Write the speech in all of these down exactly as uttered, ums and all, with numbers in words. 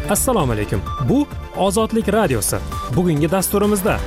Assalomu alaykum. Bu Ozodlik radiosi. Bugungi dasturimizda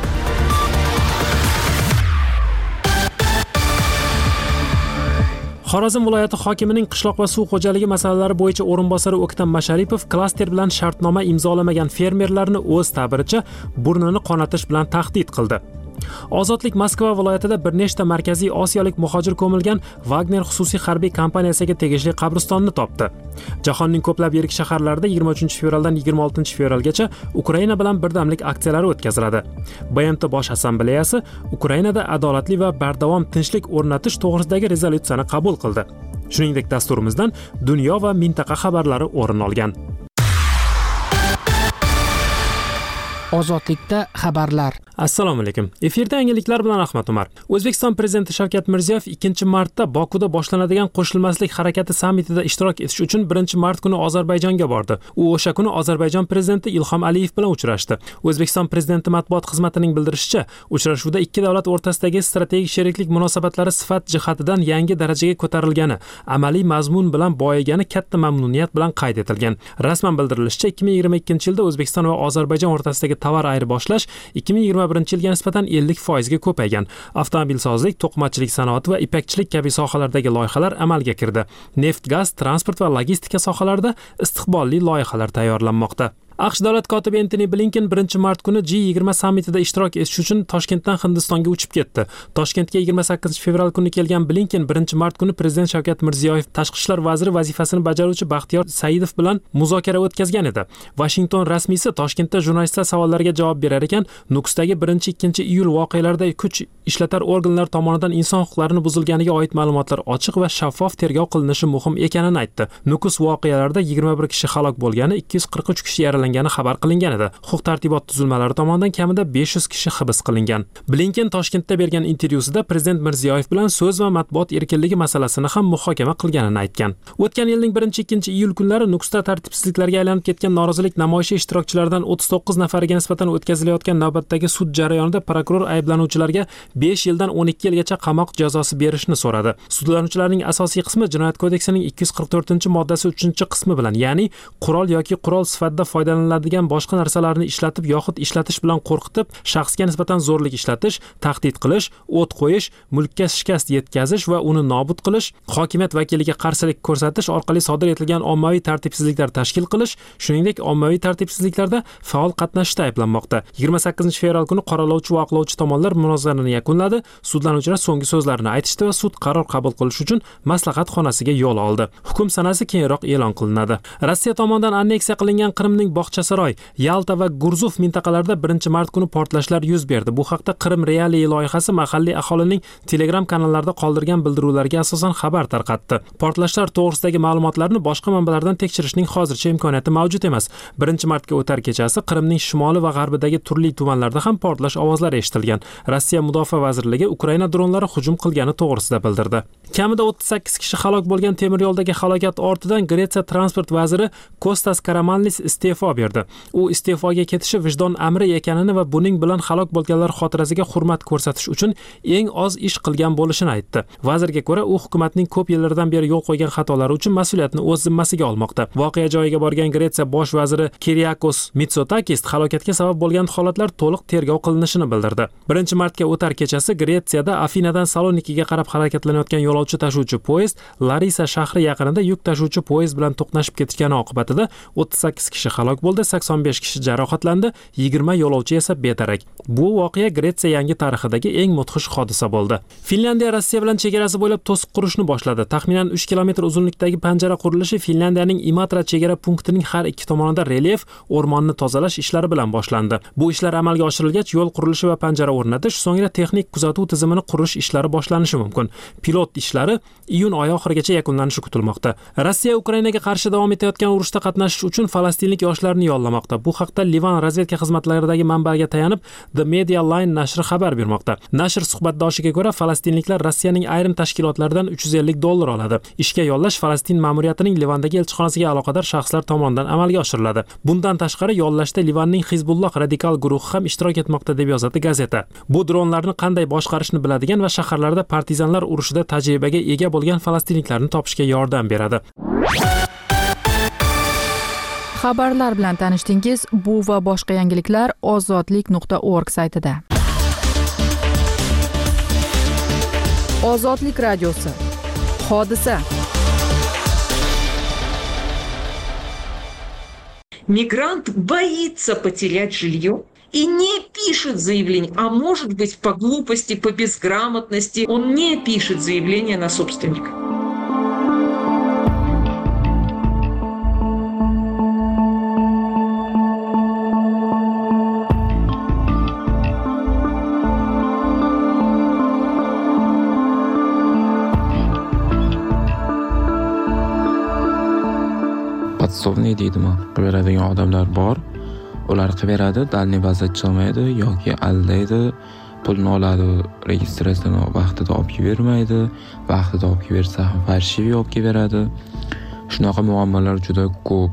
Xorazm viloyati hokimining qishloq va suv xo'jaligi masalalari bo'yicha o'rinbosari O'ktam Masharipov klaster bilan shartnoma imzolamagan fermerlarni o'z ta'biricha burnini qonatish bilan tahdid qildi. Ozodlik Moskva viloyatida bir nechta markaziy osiyolik muhojir ko'milgan Wagner xususiy harbiy kompaniyasiga tegishli qabristonni topdi. Jahonning ko'plab yirik shaharlarida yigirma uchinchi fevraldan yigirma oltinchi fevralgacha Ukraina bilan birdamlik aksiyalari o'tkaziladi. B M T Bosh assambleyasi Ukrainada adolatli va bardavom tinchlik o'rnatish to'g'risidagi rezolyutsiyani qabul qildi. Shuningdek, dasturimizdan dunyo va mintaqa xabarlari o'rin olgan. Ozodlikda xabarlar. Assalomu alaykum. Efirda yangiliklar bilan Ahmad Umar. O'zbekiston prezidenti Shavkat Mirziyoyev ikkinchi martda Bokuda boshlanadigan qo'shilmaslik harakati sammitida ishtirok etish uchun birinchi mart kuni Ozarbayjonga bordi. U o'sha kuni Ozarbayjon prezidenti Ilhom Aliyev bilan uchrashdi. O'zbekiston prezidenti matbuot xizmatining bildirishicha, uchrashuvda ikki davlat o'rtasidagi strategik sheriklik munosabatlari sifat jihatidan yangi darajaga ko'tarilgani, amaliy mazmun bilan boyigani katta mamnuniyat bilan qayd etilgan. Rasman bildirilishicha, ikki ming yigirma ikkinchi yilda O'zbekiston va Ozarbayjon o'rtasidagi tovar ayirboshlash ikki ming yigirma birinchi yilga nisbatan ellik foizga ko'paygan. Avtomobilsozlik, to'qimachilik sanoati va ipakchilik kabi sohalardagi loyihalar amalga kirdi. Neft, gaz, transport va logistika sohalarida istiqbolli loyihalar tayyorlanmoqda. AQSh davlat kotibi Antony Blinken birinchi mart kuni G yigirma sammitida ishtirok etish uchun Toshkentdan Hindistonga uchib ketdi. Toshkentga yigirma sakkizinchi fevral kuni kelgan Blinken birinchi mart kuni prezident Shavkat Mirziyoyev tashqi ishlar vaziri vazifasini bajaruvchi Baxtiyor Saidov bilan muzokara o'tkazgan edi. Washington rasmiysi Toshkentda jurnalistlar savollariga javob berar ekan, Nukusdagi birinchi ikkinchi iyul voqealarida kuch ishlatar organlar tomonidan inson huquqlarini buzilganiga oid ma'lumotlar ochiq va shaffof tergov qilinishi muhim ekanini aytdi. Nukus voqealarida yigirma bir kishi halok bo'lgani, ikki yuz qirq uch kishi yaralangani xabar qilingan edi. Huquq-tartibot tuzilmalari tomonidan kamida besh yuz kishi hibs qilingan. Blinken Toshkentda bergan intervyusida prezident Mirziyoyev bilan so'z va matbuot erkinligi masalasini ham muhokama qilganini aytgan. O'tgan yilning birinchi ikkinchi iyul kunlari Nukusda tartibsizliklarga aylanib ketgan norozilik namoyishi ishtirokchilaridan o'ttiz to'qqiz nafariga nisbatan o'tkazilayotgan navbatdagi sud jarayonida prokuror ayblanuvchilarga besh yildan o'n ikki yilgacha qamoq jazosi berishni so'radi. Sudlanuvchilarning asosiy qismi Jinoyat kodeksining ikki yuz qirq to'rtinchi moddasi uchinchi qismi bilan, ya'ni qurol yoki qurol sifatida foydalaniladigan boshqa narsalarni ishlatib yoxud ishlatish bilan qo'rqitib, shaxsga nisbatan zo'rlik ishlatish, tahdid qilish, o't qo'yish, mulkka shikast yetkazish va uni nobud qilish, hokimiyat vakiliga qarshilik ko'rsatish orqali sodir etilgan ommaviy tartibsizliklar tashkil qilish, shuningdek ommaviy tartibsizliklarda faol qatnashishda ayblanmoqda. yigirma sakkizinchi fevral kuni qoralovchi va oqlovchi tomonlar munozarani yakunladi. Sudlanuvchilar so'nggi so'zlarini aytishdi va sud qaror qabul qilish uchun maslahat xonasiga yo'l oldi. Hukm sanasi keyinroq e'lon qilinadi. Rossiya tomonidan anneksiya qilingan Qrimning Bog'chasaroy, Yalta va Gurzuf mintaqalarida birinchi mart kuni portlashlar yuz berdi. Bu haqda Qrim Realiy loyihasi mahalliy aholining Telegram kanallarida qoldirgan bildiruvlarga asosan xabar tarqatdi. Portlashlar to'g'risidagi ma'lumotlarni boshqa manbalardan tekshirishning hozircha imkoniyati mavjud emas. birinchi martga o'tar kechasi Qrimning shimoli va g'arbidagi turli tumanlarda ham portlash ovozlari eshitilgan. Rossiya Mudofaa vazirligi Ukraina dronlari hujum qilgani to'g'risida bildirdi. Kamida o'ttiz sakkiz kishi halok bo'lgan temir yo'ldagi halokat ortidan Gretsiya transport vaziri Kostas Karamanlis iste'fo berdi. U iste'foga ketishi vijdon amri ekanini va buning bilan halok bo'lganlar xotirasiga hurmat ko'rsatish uchun eng oz ish qilgan bo'lishini aytdi. Vazirga ko'ra, u hukumatning ko'p yillardan beri yo'l qo'ygan xatolari uchun mas'uliyatni o'z zimmasiga olmoqda. Voqea joyiga borgan Gretsiya bosh vaziri Kyriakos Mitsotakis halokatga sabab bo'lgan holatlar to'liq tergov qilinishini bildirdi. birinchi martga o'tar kechasi Gretsiyada Afinadan Salonikiga qarab harakatlanayotgan yo'lovchi tashuvchi poyezd Larisa shahri yaqinida yuk tashuvchi poyezd bilan to'qnashib ketgani oqibatida o'ttiz sakkiz kishi halok bo'ldi, sakson besh kishi jarohatlandi, yigirma yo'lovchi esa bedarak. Bu voqea Gretsiya yangi tarixidagi eng mudhish hodisa bo'ldi. Finlandiya Rossiya bilan chegarasi bo'ylab to'siq qurishni boshladi. Taxminan uch kilometr uzunlikdagi panjara qurilishi Finlandiyaning Imatra chegara punktining har ikki tomonida relyef, o'rmonni tozalash ishlari bilan boshlandi. Bu ishlar amalga oshirilgach, yo'l qurilishi va panjara o'rnatish, so'ngra texnik kuzatuv tizimini qurish ishlari boshlanishi mumkin. Pilot ishlari iyun oyi oxirigacha yakunlanishi kutilmoqda. Rossiya Ukrainaga qarshi davom etayotgan urushda qatnashish uchun falastinlik yoshlarni yollamoqda. Bu haqda Livan razvedka xizmatlaridagi manbaga tayanib The Media Line nashri xabar bermoqda. Nashr suhbatdoshiga ko'ra, falastinliklar Rossiyaning ayrim tashkilotlaridan uch yuz ellik dollar oladi. Ishga yollash Falastin ma'muriyatining Livandagi elchixonasiga aloqador shaxslar tomonidan amalga oshiriladi. Bundan tashqari yollashda Livanning Hizbulloh radikal guruhi ham ishtirok etmoqda deb yozadi gazeta. Bu dronlarni qanday boshqarishni biladigan va shaharlarda partizanlar urushida tajribaga ega bo'lgan falastinliklarni topishga yordam beradi. Xabarlar bilan tanishdingiz. Bu va boshqa yangiliklar ozodlik nuqta org saytida. Ozodlik radiosi. Hodisa. Мигрант боится потерять жилье и не пишет заявление, а может быть по глупости, по безграмотности он не пишет заявление на собственника. Podsovniy deydimi, qilaveradigan odamlar bor. Ular qilaveradi, dalniy vaziyat chiqmaydi yoki aldaydi, pulni oladi, registratsiyani vaqtida olib bermaydi, vaqtida olib bersa ham farshiviy olib beradi. Shunaqa muammolar juda ko'p.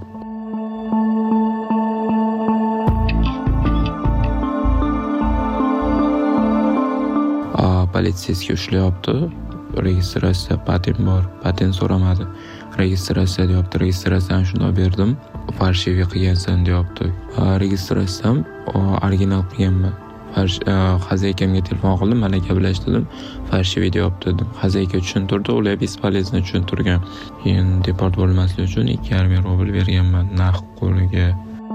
Politsiyasiga ushlayapti. Registratsiya patent bor, patent so'ramadi. Registratsiya deyapti, registratsiyani shunday berdim. Farshiviy qilgansan deyapti. Registratsiyam original qilganman. Xazaykamga telefon qildim, mana gaplashdim. Farshiviy deyapti dedim. Xazayka tushuntirdi, ular bespolezno tushuntirgan. Keyin deport bo'lmaslik uchun ikki yarim ming rubl berganman naqd qo'liga.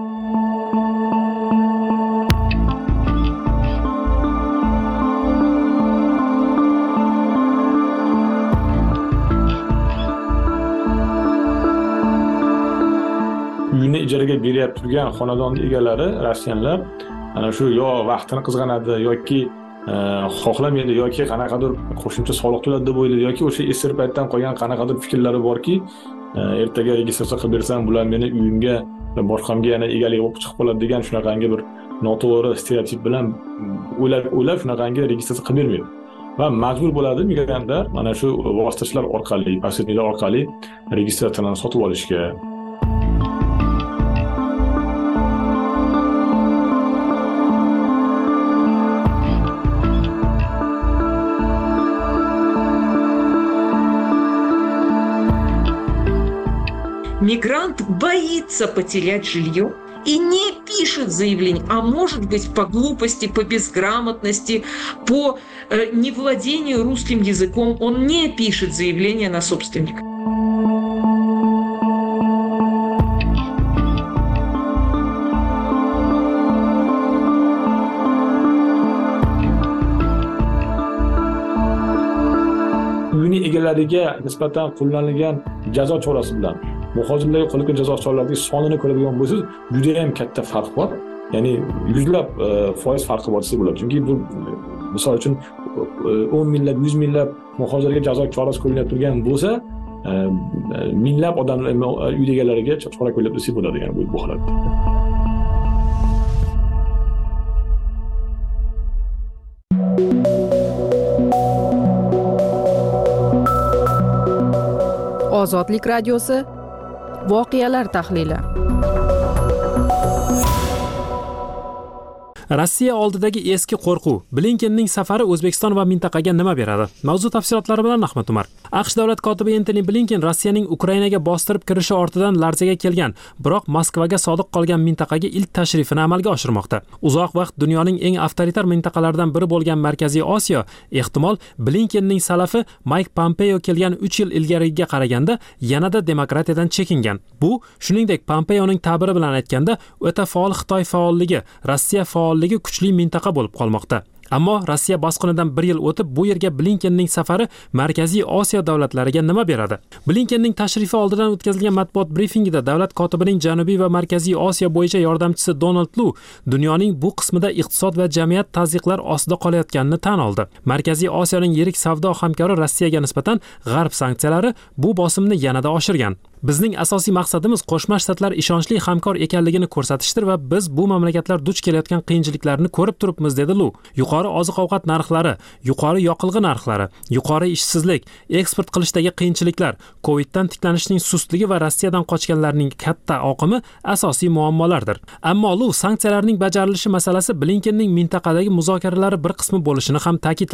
Uyni ijaraga beryapti turgan xonadon egalari, rossiyanlar, ana shu yo vaqtini qizg'anadi yoki xohlamaydi yoki qanaqadir qo'shimcha soliq to'ladi deb o'ylaydi yoki o'sha esir paytdan qolgan qanaqadir fikrlari borki, ertaga registratsiya qilib bersam, bular meni uyimga va boshqamga yana egalik bo'lib chiqib qoladi degan shunaqangi bir noto'g'ri stereotip bilan o'ylab o'ylab shunaqangi registratsiya qilib bermaydi. Va majbur bo'ladi migrantlar mana shu vositachilar orqali, posredniklar orqali registratsiyani sotib olishga. Мигрант боится потерять жилье и не пишет заявление, а может быть по глупости, по безграмотности, по э, невладению русским языком он не пишет заявление на собственника. Uyni egalariga nisbatan qo'llanilgan jazo chorasi bilan muhojirlarga qo'llangan jazo choralarining sonini ko'radigan bo'lsangiz, juda ham katta farq bor. Ya'ni yuzlab foiz farqi bor desa bo'ladi. Chunki bu misol uchun o'n minglab, yuz minglab muhojirlarga jazo chorasi qo'llanib turgan bo'lsa, minglab odamlar uy egalariga chora qo'llanib desa bo'ladi, ya'ni bu holatda. Ozodlik radiosi. Voqealar tahlili. Rossiya oldidagi eski qo'rquv. Blinkenning safari O'zbekiston va mintaqaga nima beradi? Mavzu tafsilotlari bilan Ahmad Umar. AQSh davlat kotibi Antony Blinken Rossiyaning Ukrainaga bostirib kirishi ortidan larzaga kelgan, biroq Moskvaga sodiq qolgan mintaqaga ilk tashrifini amalga oshirmoqda. Uzoq vaqt dunyoning eng avtoritar mintaqalaridan biri bo'lgan Markaziy Osiyo ehtimol Blinkenning salafi Mike Pompeo kelgan uch yil ilgariga qaraganda yanada demokratiyadan chekingan. Bu, shuningdek, Pompeoning ta'biri bilan aytganda, o'ta faol Xitoy faolligi, Rossiya faolligi kuchli mintaqa bo'lib qolmoqda. Ammo Rossiya bosqinidan bir yil o'tib bu yerga Blinkenning safari Markaziy Osiyo davlatlariga nima beradi? Blinkenning tashrifi oldidan o'tkazilgan matbuot brifingida davlat kotibining Janubiy va Markaziy Osiyo bo'yicha yordamchisi Donald Lu dunyoning bu qismida iqtisod va jamiyat tazyiqlar ostida qolayotganini tan oldi. Markaziy Osiyoning yirik savdo hamkori Rossiyaga nisbatan G'arb sanksiyalari bu bosimni yanada oshirgan. Bizning asosiy maqsadimiz Qo'shma Shtatlar ishonchli hamkor ekanligini ko'rsatishdir va biz bu mamlakatlar duch kelayotgan qiyinchiliklarni ko'rib turibmiz, dedi Lu. Yuqori oziq-ovqat narxlari, yuqori yoqilg'i narxlari, yuqori ishsizlik, eksport qilishdagi qiyinchiliklar, Coviddan tiklanishning sustligi va Rossiyadan qochganlarning katta oqimi asosiy muammolardir. Ammo Lu sanksiyalarning bajarilishi masalasi Blinkenning mintaqadagi muzokaralari bir qismi bo'lishini ham ta'kidladi.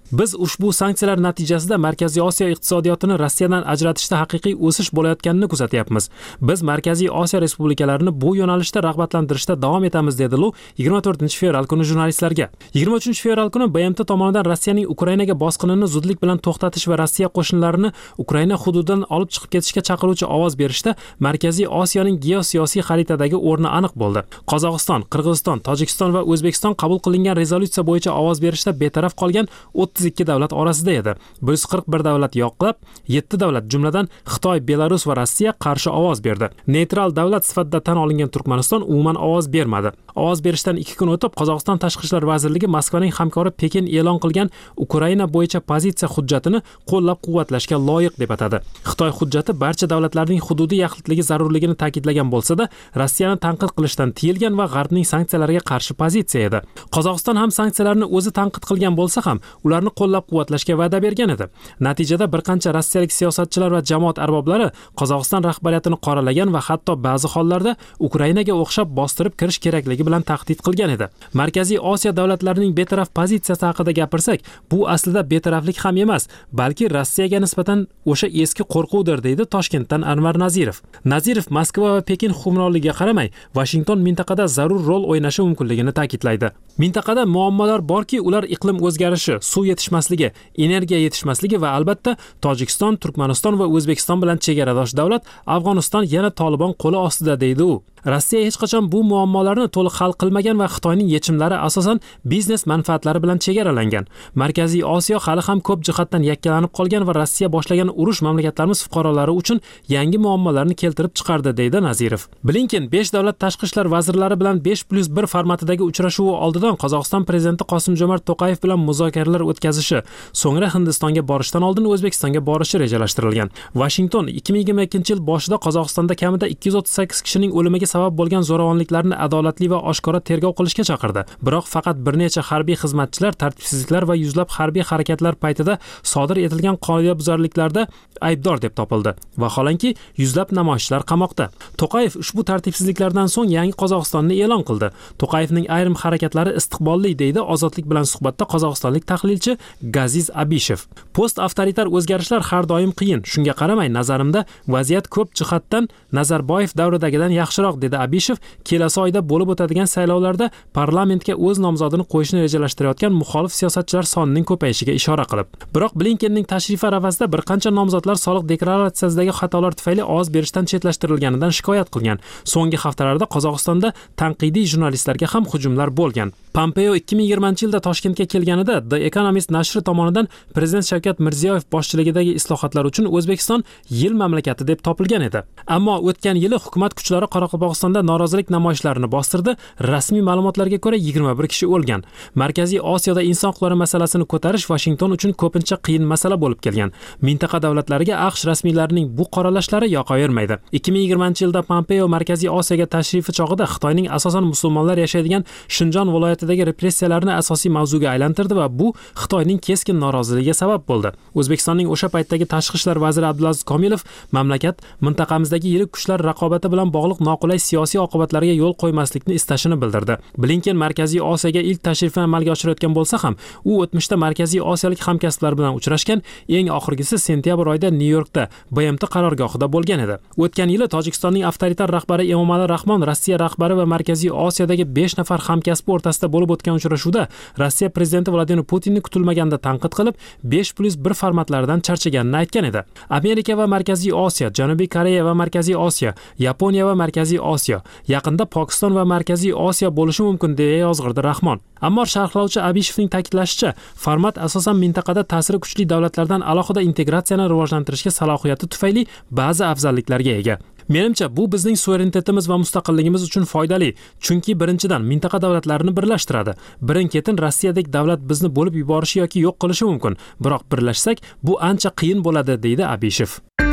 Biz ushbu sanksiyalar natijasida Markaziy Osiyo iqtisodiyotini Rossiyadan ajratishda haqiqiy o'sish bo'layotganini kuzatyapmiz. Biz Markaziy Osiyo respublikalarini bu yo'nalishda rag'batlantirishda davom etamiz, dedi Lu yigirma to'rtinchi fevral kuni jurnalistlarga. yigirma uchinchi fevral kuni B M T tomonidan Rossiyaning Ukrainaga bosqinini zudlik bilan to'xtatish va Rossiya qo'shinlarini Ukraina hududidan olib chiqib ketishga chaqiruvchi ovoz berishda Markaziy Osiyoning geosiyosiy xaritadagi o'rni aniq bo'ldi. Qozog'iston, Qirg'iziston, Tojikiston va O'zbekiston qabul qilingan rezolюtsiya bo'yicha ovoz berishda betaraf qolgan o'ttiz ikki davlat orasida edi. bir yuz qirq bir davlat yoqlab, yetti davlat jumladan Xitoy, Belarus va Rossiya qarshi ovoz berdi. Neytral davlat sifatida tan olingan Turkmaniston umuman ovoz bermadi. Ovoz berishdan ikki kun o'tib, Qozog'iston Tashqi ishlar vazirligi Moskvaning hamkori Pekin e'lon qilgan Ukraina bo'yicha pozitsiya hujjatini qo'llab-quvvatlashga loyiq deb atadi. Xitoy hujjati barcha davlatlarning hududiy yaxlitligi zarurligini ta'kidlagan bo'lsa-da, Rossiyani tanqid qilishdan tiyilgan va G'arbning sanksiyalariga qarshi pozitsiya edi. Qozog'iston ham sanksiyalarni o'zi tanqid qilgan bo'lsa ham, ularni qo'llab-quvvatlashga va'da bergan edi. Natijada bir qancha rossiyalik siyosatchilar va jamoat arboblari Qozog'iston rahbariyatini qoralagan va hatto ba'zi hollarda Ukrainaga o'xshab bostirib kirish kerakligi bilan tahdid qilgan edi. Markaziy Osiyo davlatlarining betaraf pozitsiyasi haqida gapirsak, bu aslida betaraflik ham emas, balki Rossiyaga nisbatan o'sha eski qo'rquvdir, deydi Toshkentdan Anvar Nazirov. Nazirov Moskva va Pekin hukmronligiga qaramay, Washington mintaqada zarur rol o'ynashi mumkinligini ta'kidlaydi. Mintaqada muammolar borki, ular iqlim o'zgarishi, suv yetishmasligi, energiya yetishmasligi va albatta Tojikiston, Turkmaniston va O'zbekiston bilan chegaradosh davlat Afg'oniston yana Tolibon qo'li ostida, deydi u. Rossiya hech qachon bu muammolarni to'liq hal qilmagan va Xitoyning yechimlari asosan biznes manfaatlari bilan chegaralangan. Markaziy Osiyo hali ham ko'p jihatdan yakkalanib qolgan va Rossiya boshlagan urush mamlakatlarimiz fuqarolari uchun yangi muammolarni keltirib chiqardi, deydi Nazirov. Blinken besh davlat tashqi ishlar vazirlari bilan besh plyus bir formatidagi uchrashuvi oldidan Qozog'iston prezidenti Qosim-Jo'mart To'qayev bilan muzokaralar o'tkazishi, so'ngra Hindistonga borishdan oldin O'zbekistonga borishi rejalashtirilgan. Washington ikki ming yigirma ikkinchi yil boshida Qozog'istonda kamida ikki yuz o'ttiz sakkiz kishining o'limiga sabab bo'lgan zo'ravonliklarni adolatli va oshkora tergov qilishga chaqirdi. Biroq faqat bir necha harbiy xizmatchilar tartibsizliklar va yuzlab harbiy harakatlar paytida sodir etilgan qoidabuzarliklarda aybdor deb topildi. Vaholanki, yuzlab namoyishchilar qamoqda. To'qayev ushbu tartibsizliklardan so'ng yangi Qozog'istonni e'lon qildi. To'qayevning ayrim harakatlari istiqbolli, deydi Ozodlik bilan suhbatda qozog'istonlik tahlilchi Gaziz Abishev. Post avtoritar o'zgarishlar har doim qiyin. Shunga qaramay, nazarimda vaziyat ko'p jihatdan Nazarboyev davridagidan yaxshiroq, dedi Abishev. Kelasi oyda bo'lib o'tadigan saylovlarda parlamentga o'z nomzodini qo'yishni rejalashtirayotgan muxolif siyosatchilar sonining ko'payishiga ishora qilib. Biroq Blinkenning tashrifi arafasida bir qancha nomzodlar soliq deklaratsiyasidagi xatolar tufayli ovoz berishdan chetlashtirilganidan shikoyat qilgan. So'nggi haftalarda Qozog'istonda tanqidiy jurnalistlarga ham hujumlar bo'lgan. Pompeo ikki ming yigirmanchi yilda Toshkentga kelganida The Economist nashri tomonidan prezident Shavkat Mirziyoyev boshchiligidagi islohotlar uchun O'zbekiston yil mamlakati deb topilgan edi. Ammo o'tgan yili hukumat kuchlari Qoraqalpog'istonda norozilik namoyishlarini bostirdi. Rasmiy ma'lumotlarga ko'ra yigirma bir kishi o'lgan. Markaziy Osiyoda inson huquqlari masalasini ko'tarish Washington uchun ko'pincha qiyin masala bo'lib kelgan. Mintaqa davlatlariga AQSh rasmiylarining bu qoralashlari yoqavermaydi. ikki ming yigirmanchi yilda Pompeo Markaziy Osiyoga tashrifi chog'ida Xitoyning asosan musulmonlar yashaydigan Shinjon viloyatidagi repressiyalarni asosiy mavzuga aylantirdi va bu Xitoyning keskin noroziligiga sabab bo'ldi. O'zbekistonning o'sha paytdagi tashqi ishlar vaziri Abdulaziz Komilov mamlakat mintaqamizdagi yirik kuchlar raqobati bilan bog'liq noqulay siyosiy oqibatlarga yo'l qo'ymaslikni istashini bildirdi. Blinken Markaziy Osiyoga ilk tashrifini amalga oshirayotgan bo'lsa ham, u o'tmishda Markaziy Osiyolik hamkasblar bilan uchrashgan, eng oxirgisi sentyabr oyida Nyu-Yorkda B M T qarorgohida bo'lgan edi. O'tgan yili Tojikistonning avtoritar rahbari Emomali Rahmon Rossiya rahbari va Markaziy Osiyodagi besh nafar hamkasbi o'rtasida bo'lib o'tgan uchrashuvda Rossiya prezidenti Vladimir Putinni kutilmaganda tanqid qilib, besh plyus bir formatlaridan charchaganini aytgan edi. Amerika va Markaziy Osiyo, Janubiy Koreya va Markaziy Osiyo, Yaponiya va Markaziy Osiyo, yaqinda Pokiston va Markaziy Osiyo bo'lishi mumkin, deya yozg'irdi Rahmon. Ammo sharhlovchi Abishevning ta'kidlashicha, format asosan mintaqada ta'siri kuchli davlatlardan alohida integratsiyani rivojlantirishga salohiyati tufayli ba'zi afzalliklarga ega. Menimcha bu bizning suverenitetimiz va mustaqilligimiz uchun foydali, chunki birinchidan mintaqa davlatlarini birlashtiradi. Birin-ketin Rossiyadek davlat bizni bo'lib yuborishi yoki yo'q qilishi mumkin, biroq birlashsak bu ancha qiyin bo'ladi, deydi Abishev.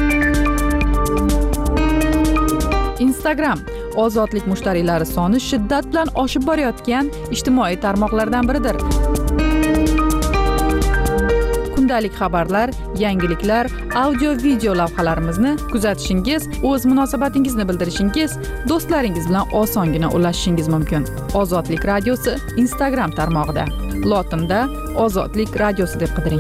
Instagram ozodlik mushtariylari soni shiddat bilan oshib borayotgan ijtimoiy tarmoqlardan biridir. Kundalik xabarlar, yangiliklar, audio-video lavhalarimizni kuzatishingiz, o'z munosabatingizni bildirishingiz, do'stlaringiz bilan osongina ulashishingiz mumkin. Ozodlik radiosi Instagram tarmog'ida. lotinda ozodlik radiosi deb qidiring.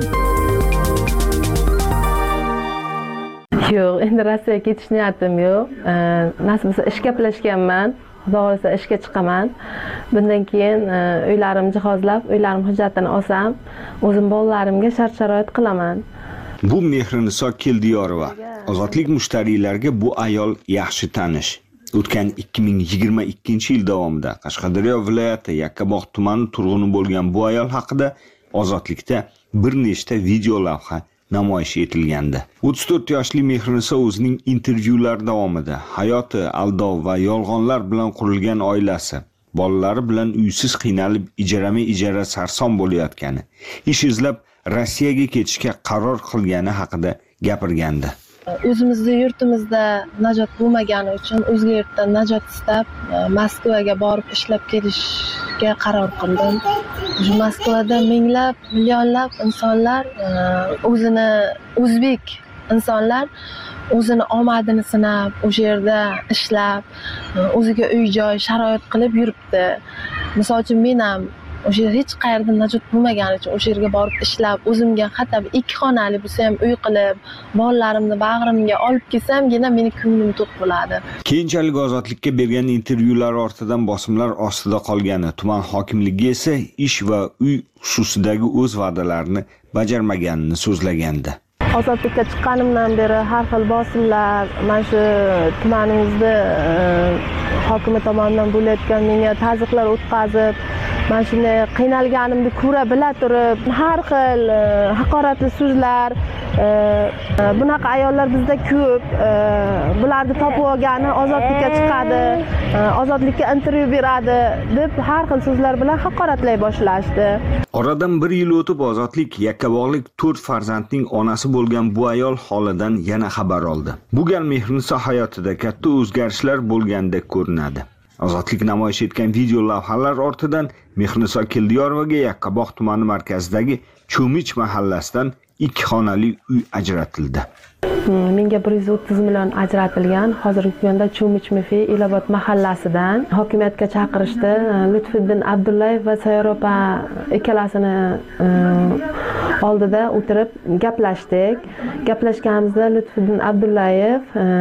Yo'q, endi Rossiyaga ketish niyatim yo'q. Nasib bo'lsa ishga gaplashganman. Xudo xolasa ishga chiqaman. Bundan keyin uylarim jihozlab, uylarim hujjatini olsam, o'zim bolalarimga shart-sharoit qilaman. Bu Mehriniso Keldiyorova. Ozodlik mushtariylarga bu ayol yaxshi tanish. O'tgan ikki ming yigirma ikkinchi yil davomida Qashqadaryo viloyati Yakkabog' tumani turg'uni bo'lgan bu ayol haqida Ozodlikda bir nechta video lavha namoyish etilgandi. o'ttiz to'rt yoshli Mehriniso o'zining intervyular davomida hayoti aldov va yolg'onlar bilan qurilgan oilasi, bolalari bilan uysiz qiynalib ijarama-ijara sarson bo'layotgani, ish izlab Rossiyaga ketishga qaror qilgani haqida gapirgandi. O'zimizda yurtimizda najot bo'lmagani uchun o'zga yurtdan najot istab Moskvaga borib ishlab kelishga qaror qildim. Moskvada minglab, millionlab insonlar o'zini o'zbek insonlar o'zini omadini sinab, o'sha yerda ishlab, o'ziga uy-joy sharoit qilib yuribdi. Misol uchun men ham o'sha hech qayerda najot bo'lmagani uchun o'sha yerga borib ishlab, o'zimga hatto ikki xonali bo'lsa ham uy qilib, bolalarimni bag'rimga olib kelsam-gina meni ko'nglim to'q bo'ladi. Keyinchalik Ozodlikka bergan intervyular ortidan bosimlar ostida qolgani, tuman hokimligi esa ish va uy xususidagi o'z va'dalarini bajarmaganini so'zlagandi. Ozodlikka chiqqanimdan beri har xil bosimlar, mana shu tumanimizda hokimi tomonidan bo'layotgan menga tazyiqlar o'tkazib, mana shunday qiynalganimni ko'ra bila turib, har xil haqoratli so'zlar, bunaqa ayollar bizda ko'p, bularni topib olgani ozodlikka chiqadi, ozodlikka intervyu beradi deb har xil so'zlar bilan haqoratlay boshlashdi. Oradan bir yil o'tib Ozodlik Yakkabog'lik to'rt farzandning onasi bo'lgan bu ayol holidan yana xabar oldi. Bu gal Mehriniso hayotida katta o'zgarishlar bo'lgandek ko'rinadi. Ozodlik namoyish etgan video lavhalar ortidan Mehriniso Keldiyorovaga Yakkabog' tumani markazidagi Cho'mich mahallasidan ikki xonali uy ajratildi. Menga bir yuz o'ttiz million ajratilgan. Hozirgi kunda Cho'mich Mefi Elobod mahallasidan hokimiyatga chaqirishdi. Lutfiddin Abdullayev va Sayor opa ikkalasini oldida o'tirib gaplashdik. Gaplashganimizda Lutfiddin Abdullayev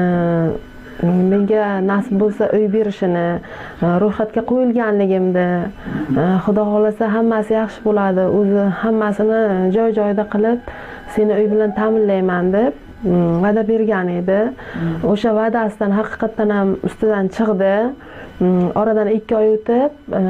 menga nasib bo'lsa uy berishini, ro'yxatga qo'yilganligimni, Xudo xolasa hammasi yaxshi bo'ladi, o'zi hammasini joy-joyida qilib, seni uy bilan ta'minlayman deb va'da bergan edi. O'sha va'dasidan haqiqatan ham ustidan chiqdi. Oradan ikki oy o'tib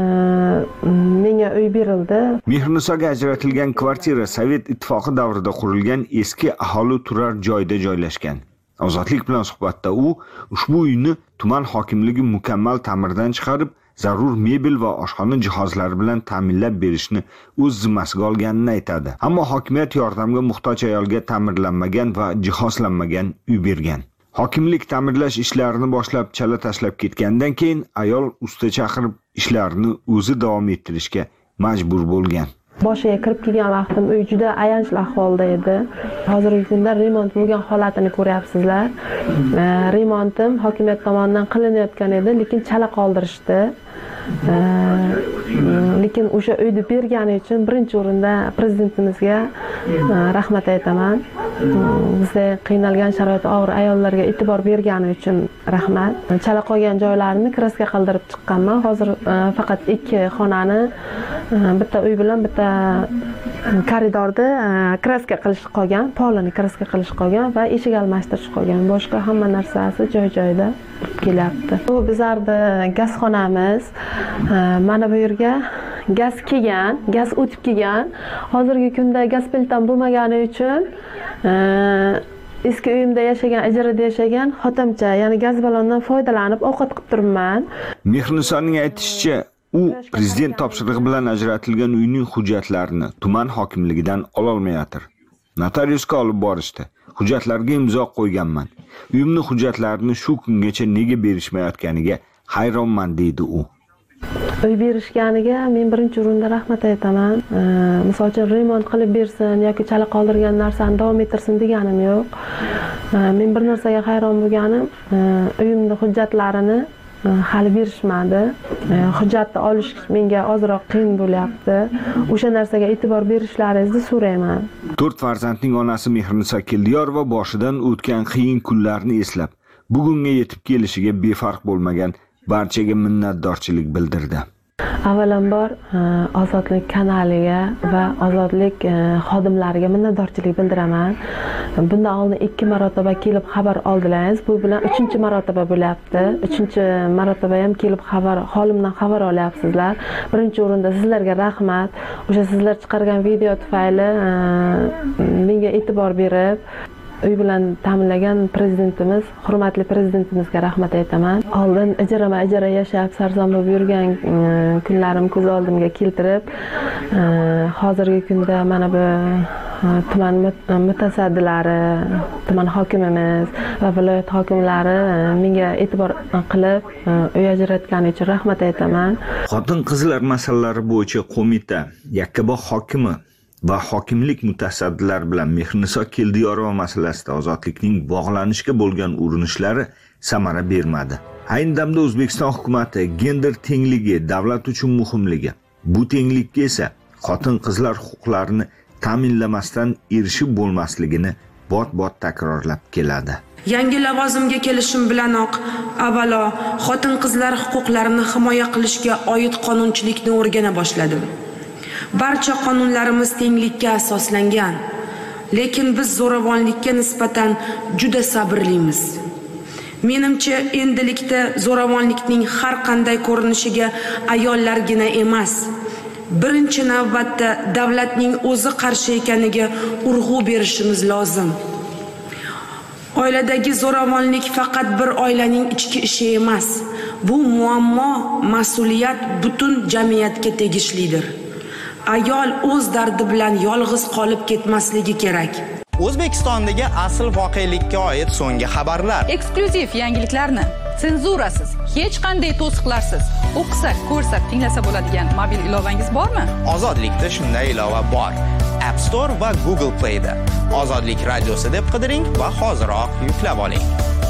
menga uy berildi. Mehrinisoga ajratilgan kvartira Sovet ittifoqi davrida qurilgan eski aholi turar joyda joylashgan. Ozodlik bilan suhbatda u ushbu uyni tuman hokimligi mukammal ta'mirdan chiqarib, zarur mebel va oshxona jihozlari bilan ta'minlab berishni o'z zimmasiga olganini aytadi. Ammo hokimiyat yordamga muhtoj ayolga ta'mirlanmagan va jihozlanmagan uy bergan. Hokimlik ta'mirlash ishlarini boshlab chala tashlab ketgandan keyin ayol usta chaqirib ishlarini o'zi davom ettirishga majbur bo'lgan. Boshiga kirib kelgan vaqtim uy juda ayanchli ahvolda edi. Hozirgi kunda remont bo'lgan holatini ko'ryapsizlar. Remontim hokimiyat tomonidan qilinayotgan edi, lekin chala qoldirishdi. Lekin o'sha uyni bergani uchun birinchi o'rinda prezidentimizga rahmat aytaman. Bizda qiynalgan sharoit og'ir ayollarga e'tibor bergani uchun rahmat. Chala qolgan joylarini kraska qildirib chiqqanman. Hozir faqat ikki xonani, bitta uy bilan bitta koridorda kraska qilish qolgan, polini kraska qilish qolgan va eshik almashtirish qolgan. Boshqa hamma narsasi joy-joyida kelyapti. Bu bizarda gazxonamiz. Mana bu yerga gaz kelgan, gaz o'tib kelgan. Hozirgi kunda gaz plittam bo'lmagani uchun eski uyimda yashagan, ijarada yashagan xotimcha, ya'ni gaz ballondan foydalanib ovqat qilib turibman. Mehrinisoning aytishicha, u prezident topshirig'i bilan ajratilgan uyning hujjatlarini tuman hokimligidan ola olmayotir. Notariusga olib borishdi. Hujjatlarga imzo qo'yganman. Uyimni hujjatlarini shu kungacha nega berishmayotganiga hayronman deydi u. Uy berishganiga men birinchi o'rinda rahmat aytaman. Misol uchun remont qilib bersin yoki chala qoldirgan narsani davom ettirsin deganim yo'q. Men bir narsaga hayron bo'lganim, uyimning hujjatlarini hali berishmadi. Hujjatni olish menga ozroq qiyin bo'lyapti. O'sha narsaga e'tibor berishlaringizni so'rayman. to'rt farzandning onasi Mehriniso Keldiyorova boshidan o'tgan qiyin kunlarni eslab, bugunga yetib kelishiga befarq bo'lmagan barchaga minnatdorchilik bildirdi. Avvalambor Ozodlik kanaliga va Ozodlik xodimlariga minnatdorchilik bildiraman. Bundan oldin ikki marotaba kelib xabar oldilaringiz. Bu bilan uchinchi marotaba bo'lyapti. uchinchi marotaba ham kelib xabar, holimdan xabar olyapsizlar. Birinchi o'rinda sizlarga rahmat. O'sha sizlar chiqargan video tufayli menga e'tibor berib, uy bilan ta'minlagan prezidentimiz, hurmatli prezidentimizga rahmat aytaman. Oldin ijarama ijara yashab, sarson bo'lib yurgan kunlarim ko'z oldimga keltirib, hozirgi kunda mana bu tuman mutasaddilari, tuman hokimimiz va viloyat hokimlari menga e'tibor qilib, uy ajratgani uchun rahmat aytaman. Xotin-qizlar masalalari bo'yicha qo'mita Yakkabog' hokimi va hokimlik mutasaddilari bilan Mehriniso Keldiyorova masalasida Ozodlikning bog'lanishga bo'lgan urinishlari samara bermadi. Ayni damda O'zbekiston hukumatı gender tengligi davlat uchun muhimligi, bu tenglikka esa xotin-qizlar huquqlarini ta'minlamasdan erishib bo'lmasligini bot-bot takrorlab keladi. Yangi lavozimga kelishim bilanoq avvalo xotin-qizlar huquqlarini himoya qilishga oid qonunchilikni o'rgana boshladim. Barcha qonunlarimiz tenglikka asoslangan, lekin biz zo'ravonlikka nisbatan juda sabrlimiz. Menimcha, endilikda zo'ravonlikning har qanday ko'rinishiga ayollargina emas, birinchi navbatda davlatning o'zi qarshi ekaniga urg'u berishimiz lozim. Oiladagi zo'ravonlik faqat bir oilaning ichki ishi emas. Bu muammo, mas'uliyat butun jamiyatga tegishlidir. Ayol o'z dardi bilan yolg'iz qolib ketmasligi kerak. O'zbekistondagi asl voqelikka oid so'nggi xabarlar. Eksklyuziv yangiliklarni senzurasiz, hech qanday to'siqlarsiz o'qisak, ko'rsak, tinglasa bo'ladigan mobil ilovangiz bormi? Ozodlikda shunday ilova bor. App Store va Google Play da Ozodlik radiosi deb qidiring va hoziroq yuklab oling.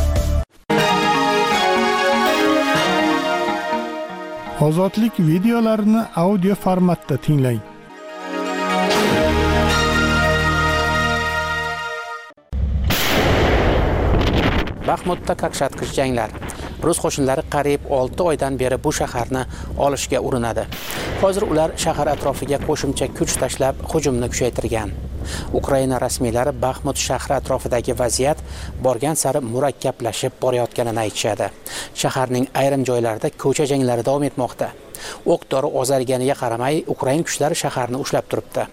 Ozodlik videolarini audio formatda tinglang. Baxmutda qaqshatqich janglar. Rus qo'shinlari qariyb olti oydan beri bu shaharni olishga urinadi. Hozir ular shahar atrofiga qo'shimcha kuch tashlab hujumni kuchaytirgan. Ukraina rasmiylari Baxmut shahri atrofidagi vaziyat borgan sari murakkablashib borayotganini aytishadi. Shaharning ayrim joylarida ko'cha janglari davom etmoqda. O'q-dori ozarganiga qaramay, Ukraina kuchlari shaharni ushlab turibdi.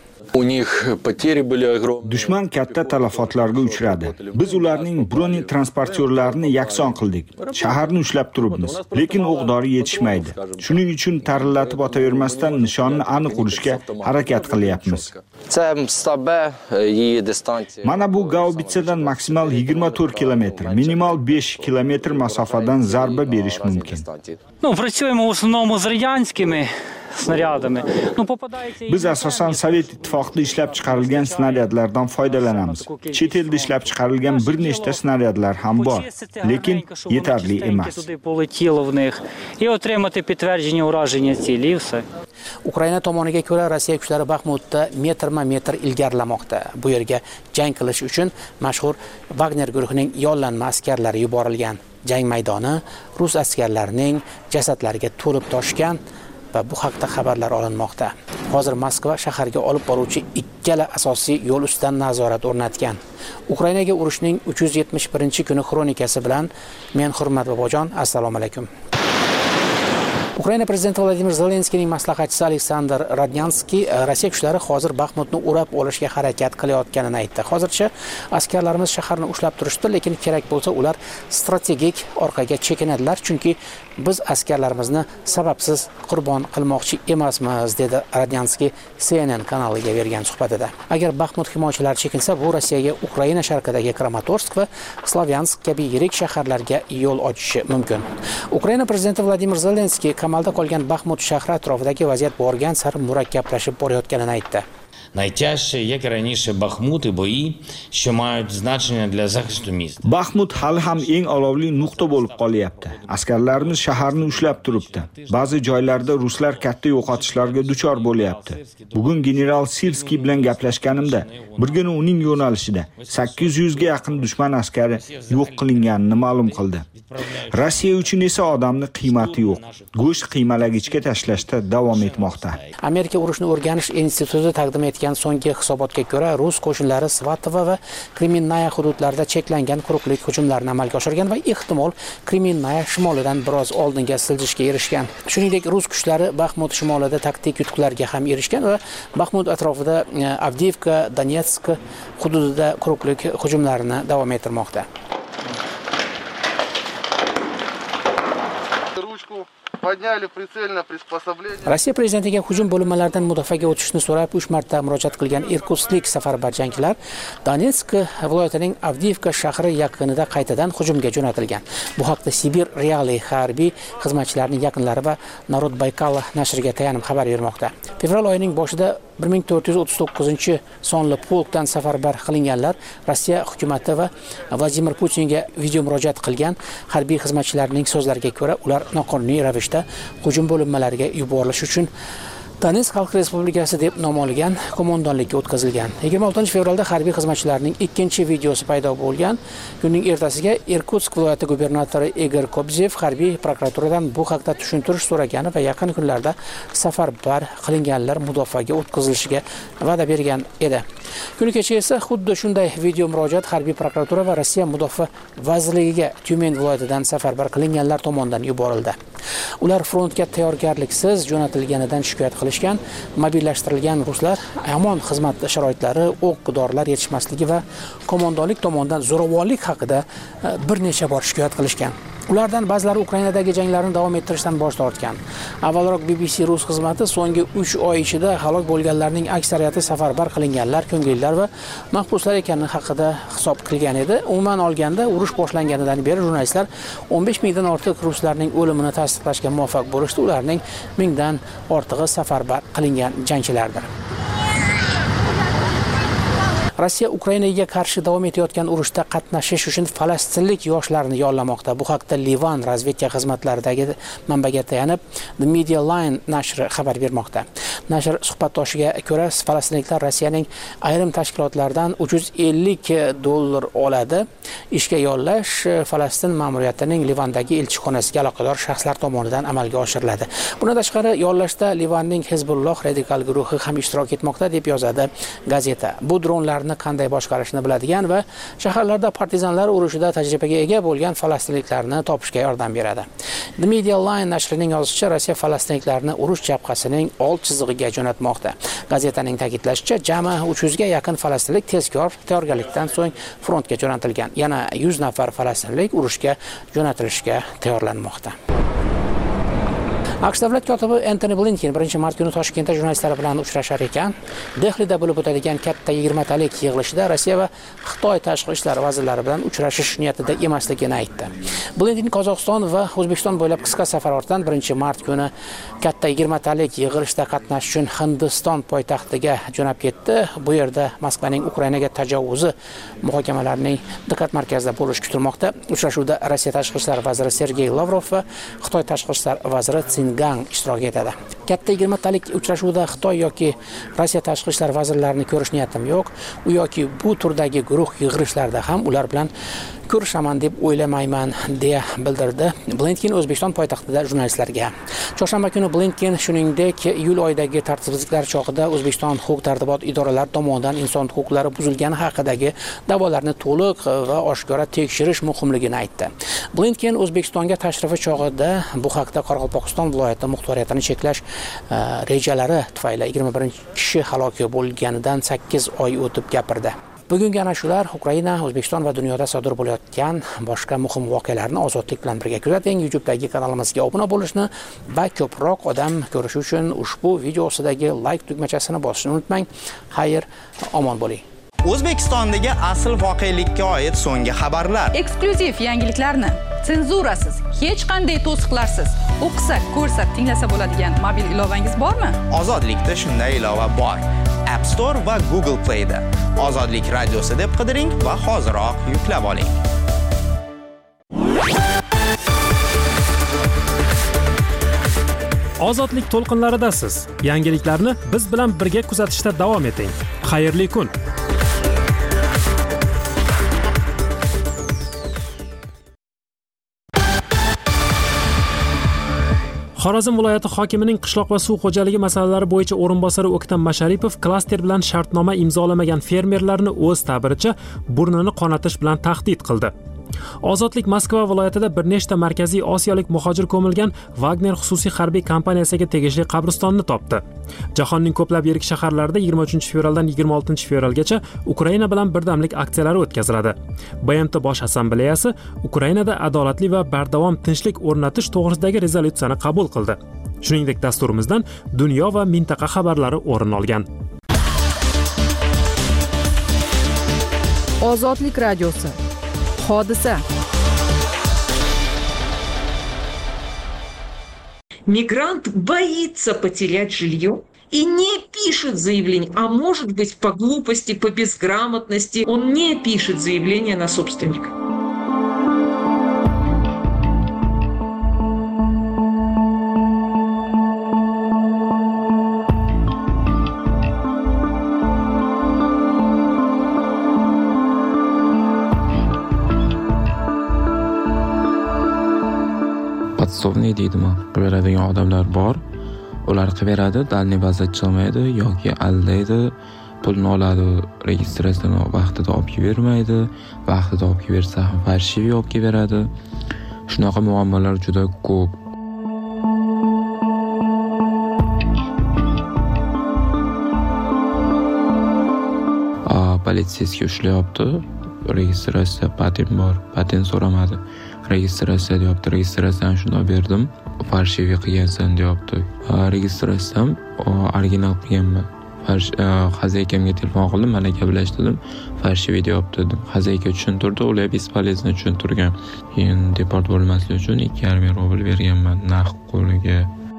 Dushman katta talafotlarga uchradi. Biz ularning broni transportyorlarini yakson qildik. Shaharni ushlab turibmiz, lekin o'q-dori yetishmaydi. Shuning uchun tarillatib otavermasdan nishonni aniq urishga harakat qilyapmiz. Mana bu Gaubitsadan maksimal yigirma to'rt kilometr, minimal besh kilometr masofadan zarba berish mumkin. Ну, працюємо в основному з радянськими snaryadami. Biz asosan Sovet ittifoqida ishlab chiqarilgan snaryadlardan foydalanamiz. Chet elda ishlab chiqarilgan bir nechta snaryadlar ham bor, lekin yetarli emas. Ukraina tomoniga ko'ra, Rossiya kuchlari Baxmutda metrma-metr ilgarilamoqda. Bu yerga jang qilish uchun mashhur Wagner guruhining yollanma askarlari yuborilgan. Jang maydoni rus askarlarining jasadlariga to'lib toshgan va bu haqda xabarlar olinmoqda. Hozir Moskva shaharga olib boruvchi ikkala asosiy yo'l ustidan nazorat o'rnatgan. Ukrainaga urushning uch yuz yetmish birinchi kuni xronikasi bilan men Hurmat Bobojon, assalomu alaykum. Ukraina prezidenti Vladimir Zelenskiyning maslahatchisi Aleksandr Radnyanskiy Rossiya kuchlari hozir Baxmutni o'rab olishga harakat qilayotganini aytdi. Hozircha askarlarimiz shaharni ushlab turishdi, lekin kerak bo'lsa ular strategik orqaga chekinadilar, chunki biz askarlarimizni sababsiz qurbon qilmoqchi emasmiz, dedi Radnyanskiy C N N kanaliga bergan suhbatida. Agar Baxmut himoyachilari chekinsa, bu Rossiyaga Ukraina sharqidagi Kramatorsk va Slavyansk kabi yirik shaharlarga yo'l ochishi mumkin. Ukraina prezidenti Vladimir Zelenskiy qamalda qolgan Baxmut shahri atrofidagi vaziyat borgan sari murakkablashib borayotganini aytdi. Найтяжче, як і раніше, Бахмут і бої, що мають значення для захисту міста. Baxmut hali ham eng olovli nuqta bo'lib qolyapti. Askarlarimiz shaharni ushlab turibdi. Ba'zi joylarda ruslar katta yo'qotishlarga duchor bo'lyapti. Bugun general Sirskiy bilan gaplashganimda, birgina uning yo'nalishida sakkiz yuz ga yaqin dushman askari yo'q qilinganini ma'lum qildi. Rossiya uchun esa odamning qiymati yo'q. Go'sht qiymalagichga tashlashda davom etmoqda. Amerika urushni o'rganish instituti taqdim etgan so'nggi hisobotga ko'ra, rus qo'shinlari Svatovo va Kreminaya hududlarida cheklangan quruqlik hujumlarini amalga oshirgan va ehtimol Kreminaya shimolidan biroz oldinga siljishga erishgan. Shuningdek, rus kuchlari Baxmut shimolida taktik yutuqlarga ham erishgan va Baxmut atrofida Avdiivka, Donetsk hududida quruqlik hujumlarini davom ettirmoqda. Rossiya prezidentiga hujum bo'linmalaridan mudofaaga o'tishni so'rab uch marta murojaat qilgan irkutsklik safarbar jangchilar Donetsk viloyatining Avdiivka shahri yaqinida qaytadan hujumga jo'natilgan. Bu haqda Sibir Reali harbiy xizmatchilarining yaqinlari va Narod Baykal nashriga tayanib xabar bermoqda. Fevral oyining boshida bir ming to'rt yuz o'ttiz to'qqizinchi sonli polkdan safarbar qilinganlar Rossiya hukumati va Vladimir Putinga video murojaat qilgan. Harbiy xizmatchilarning so'zlariga ko'ra, ular noqonuniy ravishda hujum bo'linmalariga yuborilish uchun Donetsk Xalq Respublikasi deb nom olgan qo'mondonlikka o'tkazilgan. yigirma oltinchi fevralda harbiy xizmatchilarning ikkinchi videosi paydo bo'lgan. Kunning ertasiga Irkutsk viloyati gubernatori Igor Kobzev harbiy prokuraturadan bu haqda tushuntirish so'ragani va yaqin kunlarda safarbar qilinganlar mudofaaga o'tkazilishiga va'da bergan edi. Kuni kecha esa xuddi shunday video murojaat harbiy prokuratura va Rossiya mudofaa vazirligiga Tyumen viloyatidan safarbar qilinganlar tomonidan yuborildi. Ular frontga tayyorgarliksiz jo'natilganidan shikoyat qilishgan. Mobillashtirilgan ruslar yomon xizmat sharoitlari, o'q-dorilar yetishmasligi va qo'mondonlik tomonidan zo'ravonlik haqida bir necha bor shikoyat qilishgan. Ulardan ba'zilari Ukrainadagi janglarni davom ettirishdan bosh tortgan. Avvalroq B B C rus xizmati so'nggi uch oy ichida halok bo'lganlarning aksariyati safarbar qilinganlar, ko'ngillilar va mahbuslar ekanligi haqida hisob qilgan edi. Umuman olganda, urush boshlanganidan beri jurnalistlar o'n besh mingdan ortiq ruslarning o'limini tasdiqlashga muvaffaq bo'lishdi. Ularning mingdan ortig'i safarbar qilingan jangchilardir. Rossiya Ukrainaga qarshi davom etayotgan urushda qatnashish uchun falastinlik yoshlarni yollamoqda. Bu haqda Livan razvedka xizmatlaridagi manbaga tayanib The Media Line nashri xabar bermoqda. Nashr suhbatdoshiga ko'ra, falastinliklar Rossiyaning ayrim tashkilotlaridan uch yuz ellik dollar oladi. Ishga yollash Falastin ma'muriyatining Livandagi elchixonasiga aloqador shaxslar tomonidan amalga oshiriladi. Bundan tashqari, yollashda Livanning Hezbolloh radikal guruhi ham ishtirok etmoqda deb yozadi gazeta. Bu dronlarni qanday boshqarishni biladigan va shaharlarda partizanlar urushida tajribaga ega bo'lgan falastinliklarni topishga yordam beradi. The Media Line nashrining yozishicha, Rossiya falastinliklarini urush jabhasining old chizig'iga jo'natmoqda. Gazetaning ta'kidlashicha, jami uch yuz ga yaqin falastinlik tezkor tayyorgarlikdan so'ng frontga jo'natilgan. Yana yuz nafar falastinlik urushga jo'natilishga tayyorlanmoqda. AQSh davlat kotibi Antony Blinken birinchi mart kuni Toshkentda jurnalistlar bilan uchrashar ekan. Dehlida bo'lib o'tadigan katta yigirmatalik yig'ilishida Rossiya va Xitoy tashqi ishlar vazirlari bilan uchrashish niyatida emasligini aytdi. Blinken Qozog'iston va O'zbekiston bo'ylab qisqa safar ortidan birinchi mart kuni katta yigirmatalik yig'ilishda qatnashish uchun Hindiston poytaxtiga jo'nab ketdi. Bu yerda Moskvaning Ukrainaga tajovuzi muhokamalarining diqqat markazida bo'lishi kutilmoqda. Uchrashuvda Rossiya tashqi ishlar vaziri Sergey Lavrov va Xitoy tashqi ishlar vaziri Tsin Gang ishtirok etadi. Katta yigirmatalik uchrashuvda Xitoy yoki Rossiya tashqi ishlar vazirlarini ko'rish niyatim yo'q. U yoki bu turdagi guruh yig'ilishlarda ham ular bilan ko'rishaman deb o'ylamayman, deya bildirdi Blinken O'zbekiston poytaxtida jurnalistlarga. Chorshanba kuni Blinken shuningdek iyul oyidagi tartibsizliklar chog'ida O'zbekiston huquq-tartibot idoralari tomonidan inson huquqlari buzilgani haqidagi da'volarni to'liq va oshkora tekshirish muhimligini aytdi. Blinken O'zbekistonga tashrifi chog'ida bu haqda Qoraqalpog'iston viloyati muxtoriyatini cheklash rejalari tufayli yigirma birinchi kishi halok bo'lganidan sakkiz oy o'tib gapirdi. Bugungi ana shular Ukraina, O'zbekiston va dunyoda sodir bo'layotgan boshqa muhim voqealarni ozodlik bilan birga kuzating. YouTube'dagi kanalimizga obuna bo'lishni va ko'proq odam ko'rishi uchun ushbu video ostidagi like tugmachasini bosishni unutmang. Xayr, omon bo'ling. O'zbekistondagi asl voqelikka oid so'nggi xabarlar. Eksklyuziv yangiliklarni senzurasiz, hech qanday to'siqlarsiz o'qisa, ko'rsa, tinglasa bo'ladigan mobil ilovangiz bormi? Ozodlikda shunday ilova bor. App Store va Google Play da. Ozodlik radiosi deb qidiring va hoziroq yuklab oling. Ozodlik to'lqinlaridasiz. Yangiliklarni biz bilan birga kuzatishda davom eting. Xayrli kun. Xorazm viloyati hokimining qishloq va suv xo'jaligi masalalari bo'yicha o'rinbosari O'ktam Masharipov klaster bilan shartnoma imzolamagan fermerlarni o'z ta'biricha burnini qonatish bilan tahdid qildi. Ozodlik Moskva viloyatida bir nechta markaziy osiyolik muhojir ko'milgan Wagner xususiy harbiy kompaniyasiga tegishli qabristonni topdi. Jahonning ko'plab yirik shaharlarida yigirma uchinchi fevraldan yigirma oltinchi fevralgacha Ukraina bilan birdamlik aksiyalari o'tkaziladi. B M T Bosh assambleyasi Ukrainada adolatli va bardavom tinchlik o'rnatish to'g'risidagi rezolyutsiyani qabul qildi. Shuningdek, dasturimizdan dunyo va mintaqa xabarlari o'rin olgan. Ozodlik radiosi. Hodisa. Мигрант боится потерять жилье и не пишет заявление, а может быть по глупости, по безграмотности он не пишет заявление на собственника. Podsovniy deydimi? Beradigan odamlar bor. Ular qilaveradi, dalniy baza chiqmaydi yoki aldaydi, pulni oladi, registratsiyani vaqtida olib bermaydi, vaqtida olib bersa ham farshiviy olib beradi. Shunaqa muammolar juda ko'p. A, politsiyasiga ushlayapti. Registratsiya patent bor, patent so'ramadi. Registratsiya deyapti, registratsiyani shunday berdim, farshiviy qilgansan deyapti. Registratsiyam original qilganman. Xazaykamga telefon qildim, mana gaplashdim, farshiviy deyapti dedim. Xazayka tushuntirdi, ular bespolezno tushuntirgan. Keyin deport bo'lmaslik uchun ikki yarim ming rubl berganman naqd qo'liga.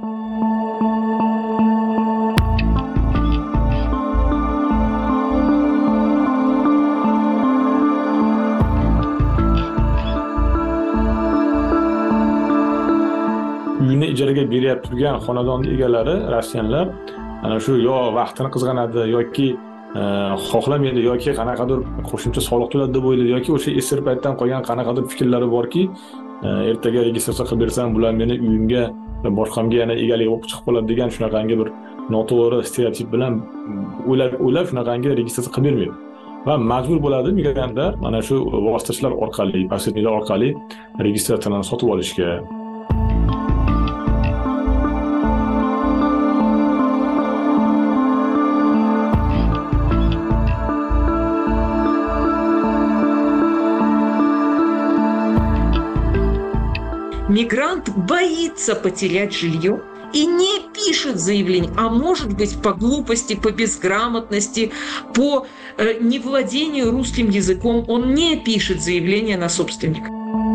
Uyini ijaraga beryapti turgan xonadon egalari, rossiyanlar, ana shu yo vaqtini qizg'anadi yoki xohlamaydi yoki qanaqadir qo'shimcha soliq to'ladi deb o'ylaydi yoki o'sha esir paytdan qolgan qanaqadir fikrlari borki, ertaga registratsiya qilib bersam, bular meni uyimga va boshqamga yana egalik bo'lib chiqib qoladi degan shunaqangi bir noto'g'ri stereotip bilan o'ylab o'ylab shunaqangi registratsiya qilib bermaydi. Va majbur bo'ladi migrantlar mana shu vositachilar orqali, posredniklar orqali registratsiyani sotib olishga. Мигрант боится потерять жилье и не пишет заявление, а может быть по глупости, по безграмотности, по э, невладению русским языком он не пишет заявление на собственника.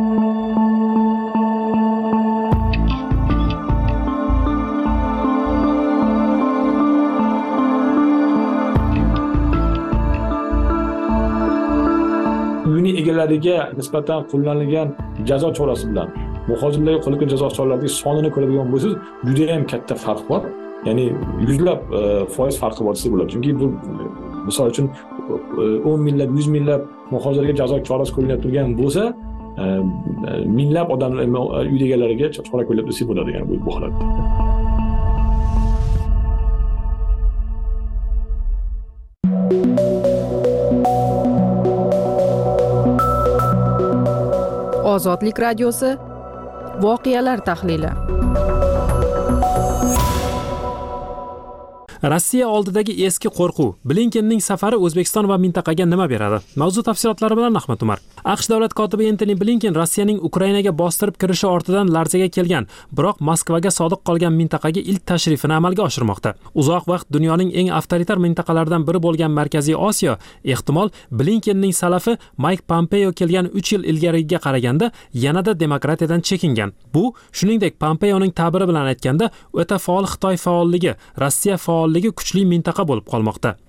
Uyini egalariga nisbatan qo'llanilgan jazo chorasi bilan muhojirlarga qo'llangan jazo choralarining sonini ko'radigan bo'lsangiz, juda ham katta farq bor. Ya'ni yuzlab foiz farqi bor desa bo'ladi. Chunki bu misol uchun o'n minglab, yuz minglab muhojirlarga jazo chorasi qo'llanib turgan bo'lsa, minglab odamlar uy egalariga chora qo'llanib desa bo'ladi, ya'ni bu holatda. Ozodlik radiosi. Voqealar tahlili. Rossiya oldidagi eski qo'rquv. Blinkenning safari O'zbekiston va mintaqaga nima beradi? Mavzu tafsilotlari bilan Ahmad Umar. AQSh davlat kotibi Antony Blinken Rossiyaning Ukrainaga bostirib kirishi ortidan larzaga kelgan, biroq Moskvaga sodiq qolgan mintaqaga ilk tashrifini amalga oshirmoqda. Uzoq vaqt dunyoning eng avtoritar mintaqalaridan biri bo'lgan Markaziy Osiyo ehtimol Blinkenning salafi Mike Pompeo kelgan uch yil ilgariga qaraganda yanada demokratiyadan chekingan. Bu, shuningdek, Pompeoning ta'biri bilan aytganda, o'ta faol Xitoy faolligi, Rossiya faolligi kuchli mintaqa bo'lib qolmoqda.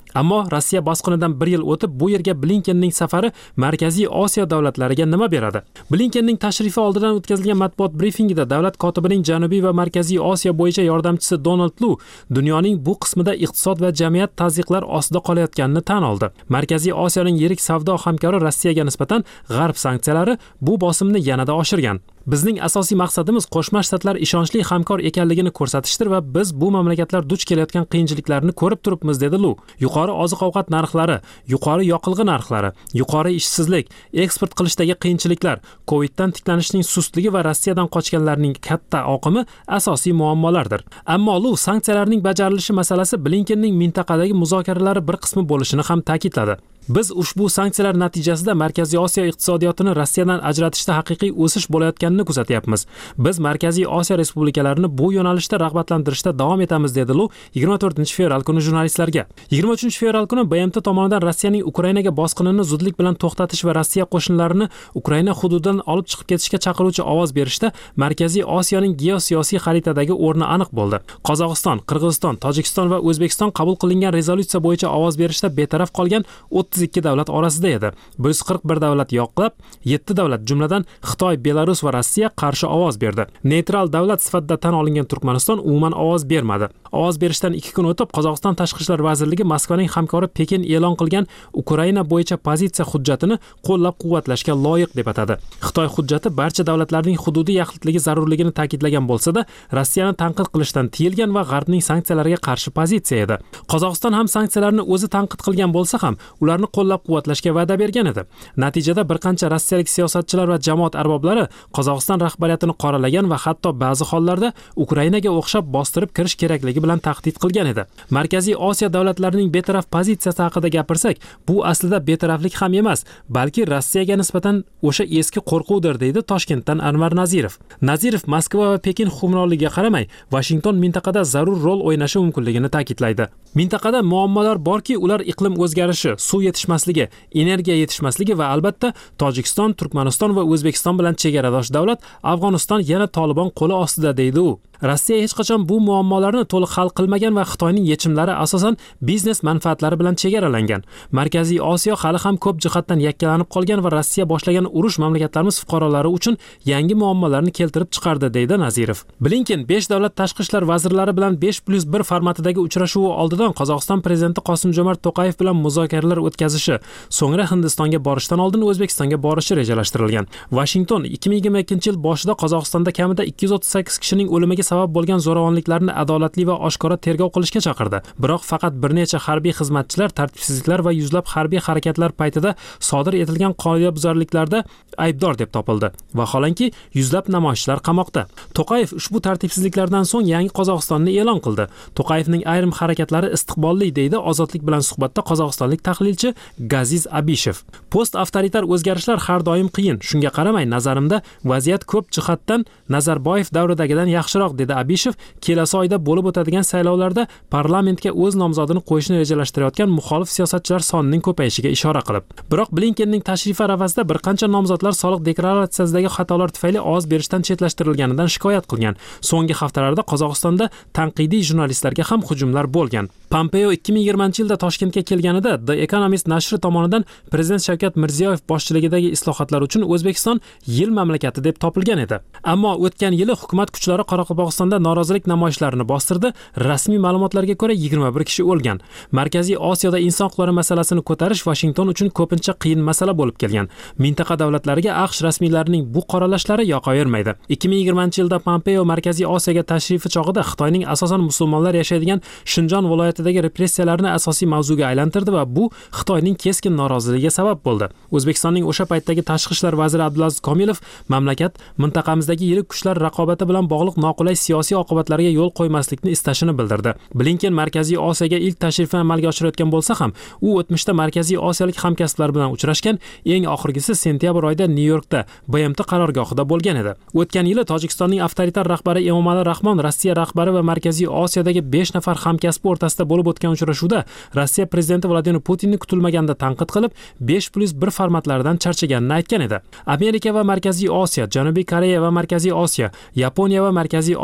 Ammo Rossiya bosqinidan bir yil o'tib bu yerga Blinkenning safari Markaziy Osiyo davlatlariga nima beradi? Blinkenning tashrifi oldidan o'tkazilgan matbuot brifingida davlat kotibining Janubiy va Markaziy Osiyo bo'yicha yordamchisi Donald Lu dunyoning bu qismida iqtisod va jamiyat tazyiqlar ostida qolayotganini tan oldi. Markaziy Osiyoning yirik savdo hamkori Rossiyaga nisbatan G'arb sanksiyalari bu bosimni yanada oshirgan. Bizning asosiy maqsadimiz Qo'shma Shtatlar ishonchli hamkor ekanligini ko'rsatishdir va biz bu mamlakatlar duch kelayotgan qiyinchiliklarni ko'rib turibmiz, dedi Lu. Yuqori oziq-ovqat narxlari, yuqori yoqilg'i narxlari, yuqori ishsizlik, eksport qilishdagi qiyinchiliklar, Coviddan tiklanishning sustligi va Rossiyadan qochganlarning katta oqimi asosiy muammolardir. Ammo Lu sanksiyalarning bajarilishi masalasi Blinkenning mintaqadagi muzokaralari bir qismi bo'lishini ham ta'kidladi. Biz ushbu sanksiyalar natijasida Markaziy Osiyo iqtisodiyotini Rossiyadan ajratishda haqiqiy o'sish bo'layotganini kuzatyapmiz. Biz Markaziy Osiyo respublikalarini bu yo'nalishda rag'batlantirishda davom etamiz, dedi Lu yigirma to'rtinchi fevral kuni jurnalistlarga. yigirma uchinchi fevral kuni B M T tomonidan Rossiyaning Ukrainaga bosqinini zudlik bilan to'xtatish va Rossiya qo'shinlarini Ukraina hududidan olib chiqib ketishga chaqiruvchi ovoz berishda Markaziy Osiyoning geosiyosiy xaritadagi o'rni aniq bo'ldi. Qozog'iston, Qirg'iziston, Tojikiston va O'zbekiston qabul qilingan rezolyutsiya bo'yicha ovoz berishda betaraf qolgan o'ttiz ikki davlat orasida edi. bir yuz qirq bir davlat yoqlab, yetti davlat jumladan Xitoy, Belarus va Rossiya qarshi ovoz berdi. Neytral davlat sifatida tan olingan Turkmaniston umuman ovoz bermadi. Ovoz berishdan ikki kun o'tib Qozog'iston Tashqi ishlar vazirligi Moskvaning hamkori Pekin e'lon qilgan Ukraina bo'yicha pozitsiya hujjatini qo'llab-quvvatlashga loyiq deb atadi. Xitoy hujjati barcha davlatlarning hududiy yaxlitligi zarurligini ta'kidlagan bo'lsa-da, Rossiyani tanqid qilishdan tiyilgan va G'arbning sanksiyalariga qarshi pozitsiya edi. Qozog'iston ham sanksiyalarni o'zi tanqid qilgan bo'lsa ham, ularni qo'llab-quvvatlashga va'da bergan edi. Natijada bir qancha rossiyalik siyosatchilar va jamoat arboblari Qozog'iston rahbariyatini qoralagan va hatto ba'zi hollarda Ukrainaga o'xshab bostirib kirish kerakligi bilan tahdid qilgan edi. Markaziy Osiyo davlatlarining betaraf pozitsiyasi haqida gapirsak, bu aslida betaraflik ham emas, balki Rossiyaga nisbatan o'sha eski qo'rquvdir, deydi Toshkentdan Anvar Nazirov. Nazirov Moskva va Pekin hukmronligiga qaramay, Washington mintaqada zarur rol o'ynashi mumkinligini ta'kidlaydi. Mintaqada muammolar borki, ular iqlim o'zgarishi, suv yetishmasligi, energiya yetishmasligi va albatta Tojikiston, Turkmaniston va O'zbekiston bilan chegaradosh davlat Afg'oniston yana Tolibon qo'li ostida, deydi u. Rossiya hech qachon bu muammolarni to'liq hal qilmagan va Xitoyning yechimlari asosan biznes manfaatlari bilan chegaralangan. Markaziy Osiyo hali ham ko'p jihatdan yakkalanib qolgan va Rossiya boshlagan urush mamlakatlarimiz fuqarolari uchun yangi muammolarni keltirib chiqardi, deydi Nazirov. Blinken besh davlat tashqi ishlar vazirlari bilan besh plus bir formatidagi uchrashuvi oldidan Qozog'iston prezidenti Qosim-Jo'mart To'qayev bilan muzokaralar o'tkazishi, so'ngra Hindistonga borishdan oldin O'zbekistonga borishi rejalashtirilgan. Washington ikki ming yigirma ikkinchi yil boshida Qozog'istonda kamida ikki yuz o'ttiz sakkiz kishining o'limiga sabab bo'lgan zo'ravonliklarni adolatli va oshkora tergov qilishga chaqirdi. Biroq faqat bir necha harbiy xizmatchilar tartibsizliklar va yuzlab harbiy harakatlar paytida sodir etilgan qoidabuzarliklarda aybdor deb topildi. Vaholanki, yuzlab namoyishchilar qamoqda. To'qayev ushbu tartibsizliklardan so'ng yangi Qozog'istonni e'lon qildi. To'qayevning ayrim harakatlari istiqbolli, deydi Ozodlik bilan suhbatda qozog'istonlik tahlilchi Gaziz Abishev. Post-avtoritar o'zgarishlar har doim qiyin. Shunga qaramay, nazarimda vaziyat ko'p jihatdan Nazarboyev davridagidan yaxshiroq, dedi Abishev. Kelasi oyda bo'lib o'tadigan saylovlarda parlamentga o'z nomzodini qo'yishni rejalashtirayotgan muxolif siyosatchilar sonining ko'payishiga ishora qilib. Biroq Blinkenning tashrifi arafasida bir qancha nomzodlar soliq deklaratsiyasidagi xatolar tufayli ovoz berishdan chetlashtirilganidan shikoyat qilgan. So'nggi haftalarda Qozog'istonda tanqidiy jurnalistlarga ham hujumlar bo'lgan. Pompeo ikki ming yigirmanchi yilda Toshkentga kelganida The Economist nashri tomonidan Prezident Shavkat Mirziyoyev boshchiligidagi islohotlar uchun O'zbekiston yil mamlakati deb topilgan edi. Ammo o'tgan yili hukumat kuchlari Qoraqalpog'istonda norozilik namoyishlarini bostirdi. Rasmiy ma'lumotlarga ko'ra yigirma bir kishi o'lgan. Markaziy Osiyoda inson huquqlari masalasini ko'tarish Washington uchun ko'pincha qiyin masala bo'lib kelgan. Mintaqa davlatlariga AQSh rasmiylarining bu qoralashlari yoqavermaydi. ikki ming yigirmanchi yilda Pompeo Markaziy Osiyoga tashrifi chog'ida Xitoyning asosan musulmonlar yashaydigan Shinjon viloyatidagi repressiyalarni asosiy mavzuga aylantirdi va bu Xitoyning keskin noroziligiga sabab bo'ldi. O'zbekistonning o'sha paytdagi tashqi ishlar vaziri Abdulaziz Komilov mamlakat mintaqamizdagi yirik kuchlar raqobati bilan bog'liq noqulay siyosiy oqibatlarga yo'l qo'ymaslikni istashini bildirdi. Blinken Markaziy Osiyoga ilk tashrifini amalga oshirayotgan bo'lsa ham, u o'tmishda Markaziy Osiyolik hamkasblar bilan uchrashgan, eng oxirgisi sentyabr oyida Nyu-Yorkda B M T qarorgohida bo'lgan edi. O'tgan yili Tojikistonning avtoritar rahbari Emomali Rahmon Rossiya rahbari va Markaziy Osiyodagi besh nafar hamkasbi o'rtasida bo'lib o'tgan uchrashuvda Rossiya prezidenti Vladimir Putinni kutilmaganda tanqid qilib, besh plus bir formatlaridan charchaganini aytgan edi. Amerika va Markaziy Osiyo, Janubiy Koreya va Markaziy Osiyo, Yaponiya va Markaziy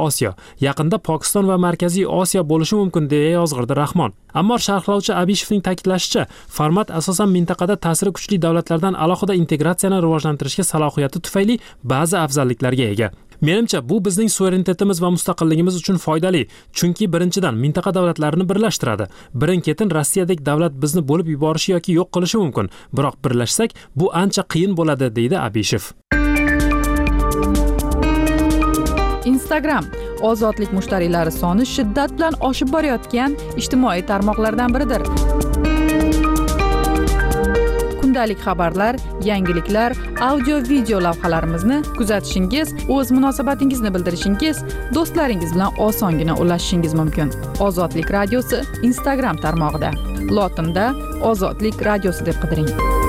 Osiyo, yaqinda Pokiston va Markaziy Osiyo bo'lishi mumkin deya yozg'irdi Rahmon. Ammo sharhlovchi Abishevning ta'kidlashicha, format asosan mintaqada ta'siri kuchli davlatlardan alohida integratsiyani rivojlantirishga salohiyati tufayli ba'zi afzalliklarga ega. Menimcha, bu bizning suverenitetimiz va mustaqilligimiz uchun foydali, chunki birinchidan mintaqa davlatlarini birlashtiradi. Birin-ketin Rossiyadek davlat bizni bo'lib yuborishi yoki yo'q qilishi mumkin, biroq birlashsak, bu ancha qiyin bo'ladi, deydi Abishev. Instagram ozodlik mushtariylari soni shiddat bilan oshib borayotgan ijtimoiy tarmoqlardan biridir. Kundalik xabarlar, yangiliklar, audio video lavhalarimizni kuzatishingiz, o'z munosabatingizni bildirishingiz, do'stlaringiz bilan osongina ulashishingiz mumkin. Ozodlik radiosi Instagram tarmog'ida. Lotinda Ozodlik radiosi deb qidiring.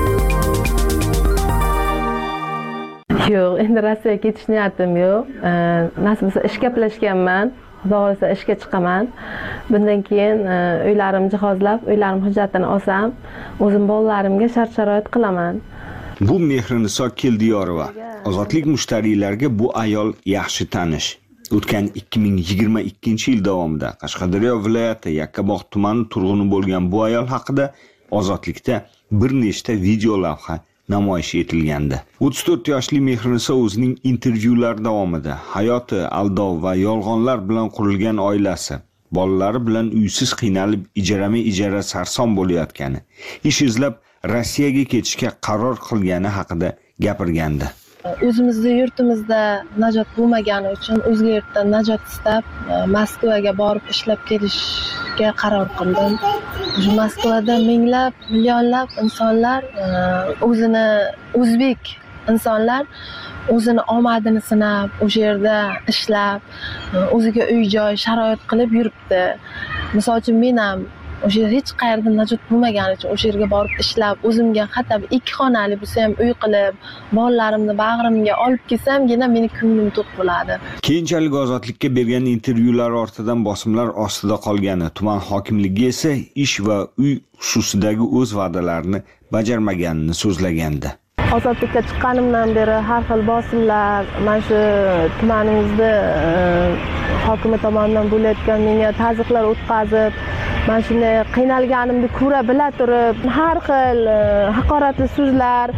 Yo'q, endi Rossiyaga ketish niyatim yo'q. Nasib bo'lsa ish gaplashganman. Xudo xolasa ishga chiqaman. Bundan keyin uylarimni jihozlab, uylarim hujjatini olsam, o'zim bolalarimga shart-sharoit qilaman. Bu Mehriniso Keldiyorova. Ozodlik mushtariylarga bu ayol yaxshi tanish. O'tgan ikki ming yigirma ikkinchi yil davomida Qashqadaryo viloyati Yakkabog' tumani turg'uni bo'lgan bu ayol haqida Ozodlikda bir nechta video lavha namoyish etilgandi. o'ttiz to'rt yoshli Mehriniso o'zining intervyular davomida hayoti aldov va yolg'onlar bilan qurilgan oilasi, bolalari bilan uysiz qiynalib ijarama-ijara sarson bo'layotgani, ish izlab Rossiyaga ketishga qaror qilgani haqida gapirgandi. O'zimizning yurtimizda najot bo'lmagani uchun o'zga yurtdan najot istab Moskvaga borib ishlab kelishga qaror qildim. Moskvada minglab, millionlab insonlar, o'zini o'zbek insonlar o'zini omadini sinab, o'sha yerda ishlab, o'ziga uy-joy sharoit qilib yuribdi. Misol uchun men ham o'sha hech qayerda najot bo'lmagani uchun o'sha yerga borib ishlab, o'zimga hatto ikki xonali bo'lsa ham uy qilib, bolalarimni bag'rimga olib kelsam-gina meni ko'nglim to'q bo'ladi. Keyinchalik Ozodlikka bergan intervyular ortidan bosimlar ostida qolgani, tuman hokimligi esa ish va uy xususidagi o'z va'dalarini bajarmaganini so'zlagandi. Ozodlikka chiqqanimdan beri har xil bosimlar, mana shu tumanimizda hokimi tomonidan bo'layotgan menga tazyiqlar o'tkazib, mana shunday qiynalganimni ko'ra bila turib, har xil haqoratli so'zlar,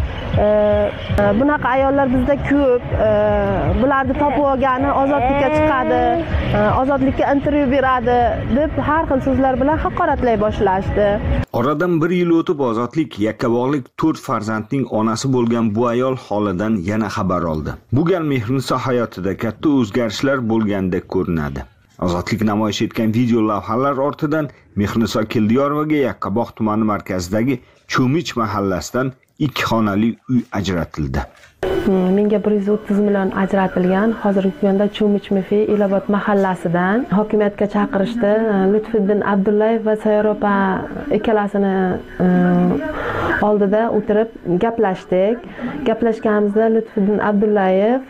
bunaqa ayollar bizda ko'p, bularni topib olgani ozodlikka chiqadi, ozodlikka intervyu beradi deb har xil so'zlar bilan haqoratlay boshlashdi. Oradan bir yil o'tib Ozodlik Yakkabog'lik to'rt farzandning onasi bo'lgan bu ayol holidan yana xabar oldi. Bu gal Mehriniso hayotida katta o'zgarishlar bo'lgandek ko'rinadi. Ozodlik namoyish etgan video lavhalar ortidan Mehriniso Keldiyorovaga Yakkabog' tumani markazidagi Cho'mich mahallasidan ikki xonali uy ajratildi. Menga bir yuz o'ttiz million ajratilgan. Hozirgi kunda Cho'mich Mefi Elobod mahallasidan hokimiyatga chaqirishdi. Lutfiddin Abdullayev va Sayyopa ikkalasini oldida o'tirib gaplashdik. Gaplashganimizda Lutfiddin Abdullayev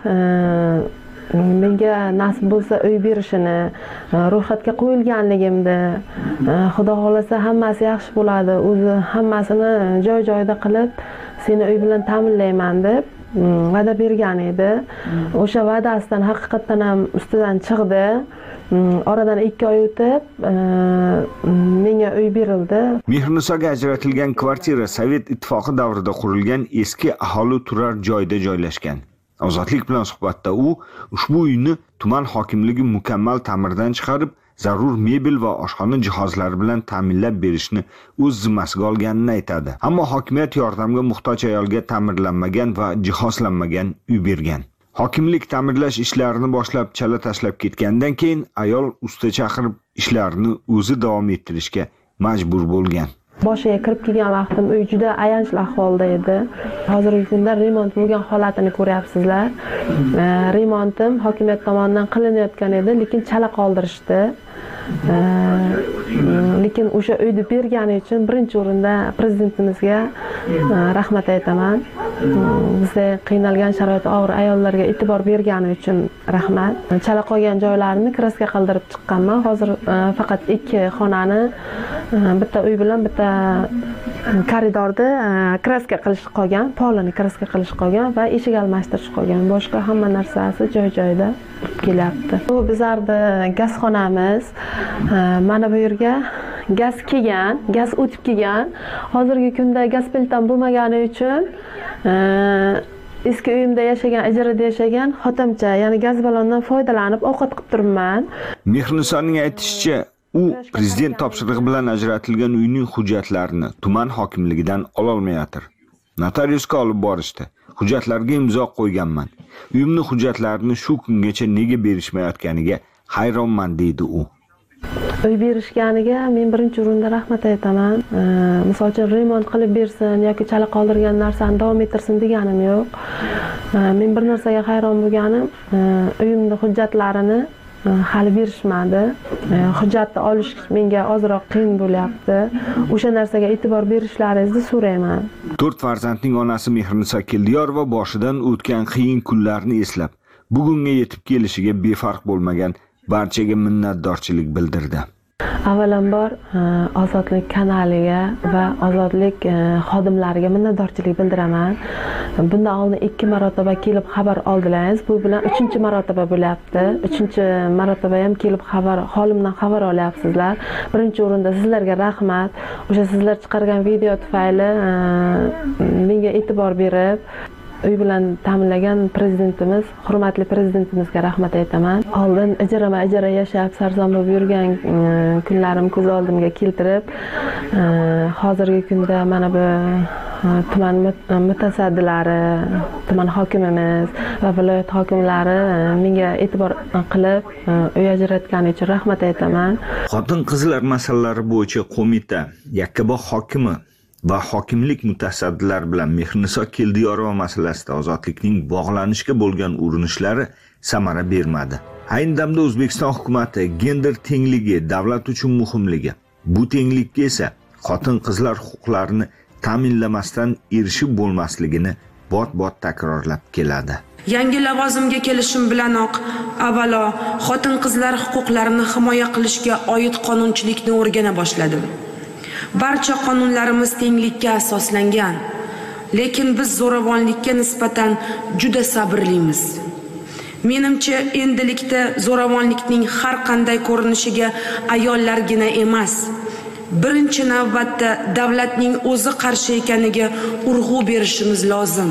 menga nasib bo'lsa uy berishini, ro'yxatga qo'yilganligimni, Xudo xolasa hammasi yaxshi bo'ladi, o'zi hammasini joy-joyida qilib, seni uy bilan ta'minlayman deb va'da bergan edi. O'sha va'dasidan haqiqatan ham ustidan chiqdi. Oradan ikki oy o'tib menga uy berildi. Mehrinisoga ajratilgan kvartira Sovet ittifoqi davrida qurilgan eski aholi turar joyda joylashgan. Ozodlik bilan suhbatda u ushbu uyni tuman hokimligi mukammal ta'mirdan chiqarib, zarur mebel va oshxona jihozlari bilan ta'minlab berishni o'z zimmasiga olganini aytadi. Ammo hokimiyat yordamga muhtoj ayolga ta'mirlanmagan va jihozlanmagan uy bergan. Hokimlik ta'mirlash ishlarini boshlab chala tashlab ketgandan keyin ayol usta chaqirib ishlarini o'zi davom ettirishga majbur bo'lgan. Boshiga kirib kelgan vaqtim uy juda ayanchli ahvolda edi. Hozirgi kunda remont bo'lgan holatini ko'ryapsizlar. Remontim hokimiyat tomonidan qilinayotgan edi, lekin chala qoldirishdi. Lekin o'sha uyni bergani uchun birinchi o'rinda prezidentimizga rahmat aytaman. Bizda qiynalgan sharoiti og'ir ayollarga e'tibor bergani uchun rahmat. Chala qolgan joylarini kraska qildirib chiqqanman. Hozir faqat ikki xonani, bitta uy bilan bitta koridorda kraska qilish qolgan, polini kraska qilish qolgan va eshik almashtirish qolgan. Boshqa hamma narsasi joy-joyida. kelyapti. Bu bizlarni gazxonamiz. Mana bu yerga gaz kelgan, gaz o'tib kelgan. Hozirgi kunda gaz plitam bo'lmagani uchun eski uyimda yashagan, ijarada yashagan xotimcha, ya'ni gaz ballondan foydalanib ovqat qilib turibman. Mehrinisoning aytishicha, u prezident topshirig'i bilan ajratilgan uyning hujjatlarini tuman hokimligidan ola olmayotir. Notariusga olib borishdi. Hujjatlarga imzo qo'yganman. Uyimning hujjatlarini shu kungacha nega berishmayotganiga hayronman deydi u. Uy berishganiga men birinchi o'rinda rahmat aytaman. Misol uchun remont qilib bersin yoki chala qoldirgan narsani davom ettirsin deganim yo'q. Men bir narsaga hayron bo'lganim, uyimning hujjatlarini hali berishmadi. Hujjatni olish menga ozroq qiyin bo'lyapti. O'sha narsaga e'tibor berishlaringizni so'rayman. to'rt farzandning onasi Mehriniso Keldiyorova boshidan o'tgan qiyin kunlarni eslab, bugunga yetib kelishiga befarq bo'lmagan barchaga minnatdorchilik bildirdi. Avvalambor Ozodlik kanaliga va Ozodlik xodimlariga minnatdorchilik bildiraman. Bundan oldin ikki marotaba kelib xabar oldilaringiz. Bu bilan uchinchi marotaba bo'lyapti. uchinchi marotaba ham kelib xabar, holimdan xabar olyapsizlar. Birinchi o'rinda sizlarga rahmat. O'sha sizlar chiqargan video tufayli menga e'tibor berib, uy bilan ta'minlagan prezidentimiz, hurmatli prezidentimizga rahmat aytaman. Oldin ijarama ijara yashab sarson bo'lib yurgan kunlarim ko'z oldimga keltirib, hozirgi kunda mana bu tuman mutasaddilari, tuman hokimimiz va viloyat hokimlari menga e'tibor qilib, uy ajratgani uchun rahmat aytaman. Xotin-qizlar masalalari bo'yicha qo'mita Yakkabog' hokimi va hokimlik mutasaddilari bilan Mehriniso Keldiyorova masalasida Ozodlikning bog'lanishga bo'lgan urinishlari samara bermadi. Ayni damda O'zbekiston hukumatı gender tengligi davlat uchun muhimligi, bu tenglikka esa xotin-qizlar huquqlarini ta'minlamasdan erishib bo'lmasligini bot-bot takrorlab keladi. Yangi lavozimga kelishim bilanoq avvalo xotin-qizlar huquqlarini himoya qilishga oid qonunchilikni o'rgana boshladim. Barcha qonunlarimiz tenglikka asoslangan, lekin biz zo'ravonlikka nisbatan juda sabrlimiz. Menimcha, endilikda zo'ravonlikning har qanday ko'rinishiga ayollargina emas, birinchi navbatda davlatning o'zi qarshi ekaniga urg'u berishimiz lozim.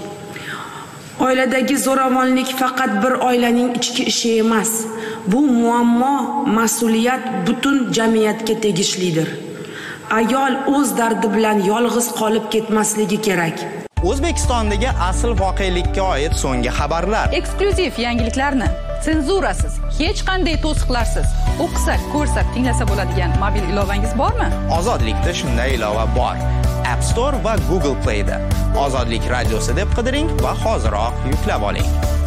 Oiladagi zo'ravonlik faqat bir oilaning ichki ishi emas. Bu muammo, mas'uliyat butun jamiyatga tegishlidir. Ayol o'z dardi bilan yolg'iz qolib ketmasligi kerak. O'zbekistondagi asl voqelikka oid so'nggi xabarlar. Eksklyuziv yangiliklarni senzurasiz, hech qanday to'siqlarsiz o'qisak, ko'rsak, tinglasa bo'ladigan mobil ilovangiz bormi? Ozodlikda shunday ilova bor. App Store va Google Play da. Ozodlik radiosi deb qidiring va hoziroq yuklab oling.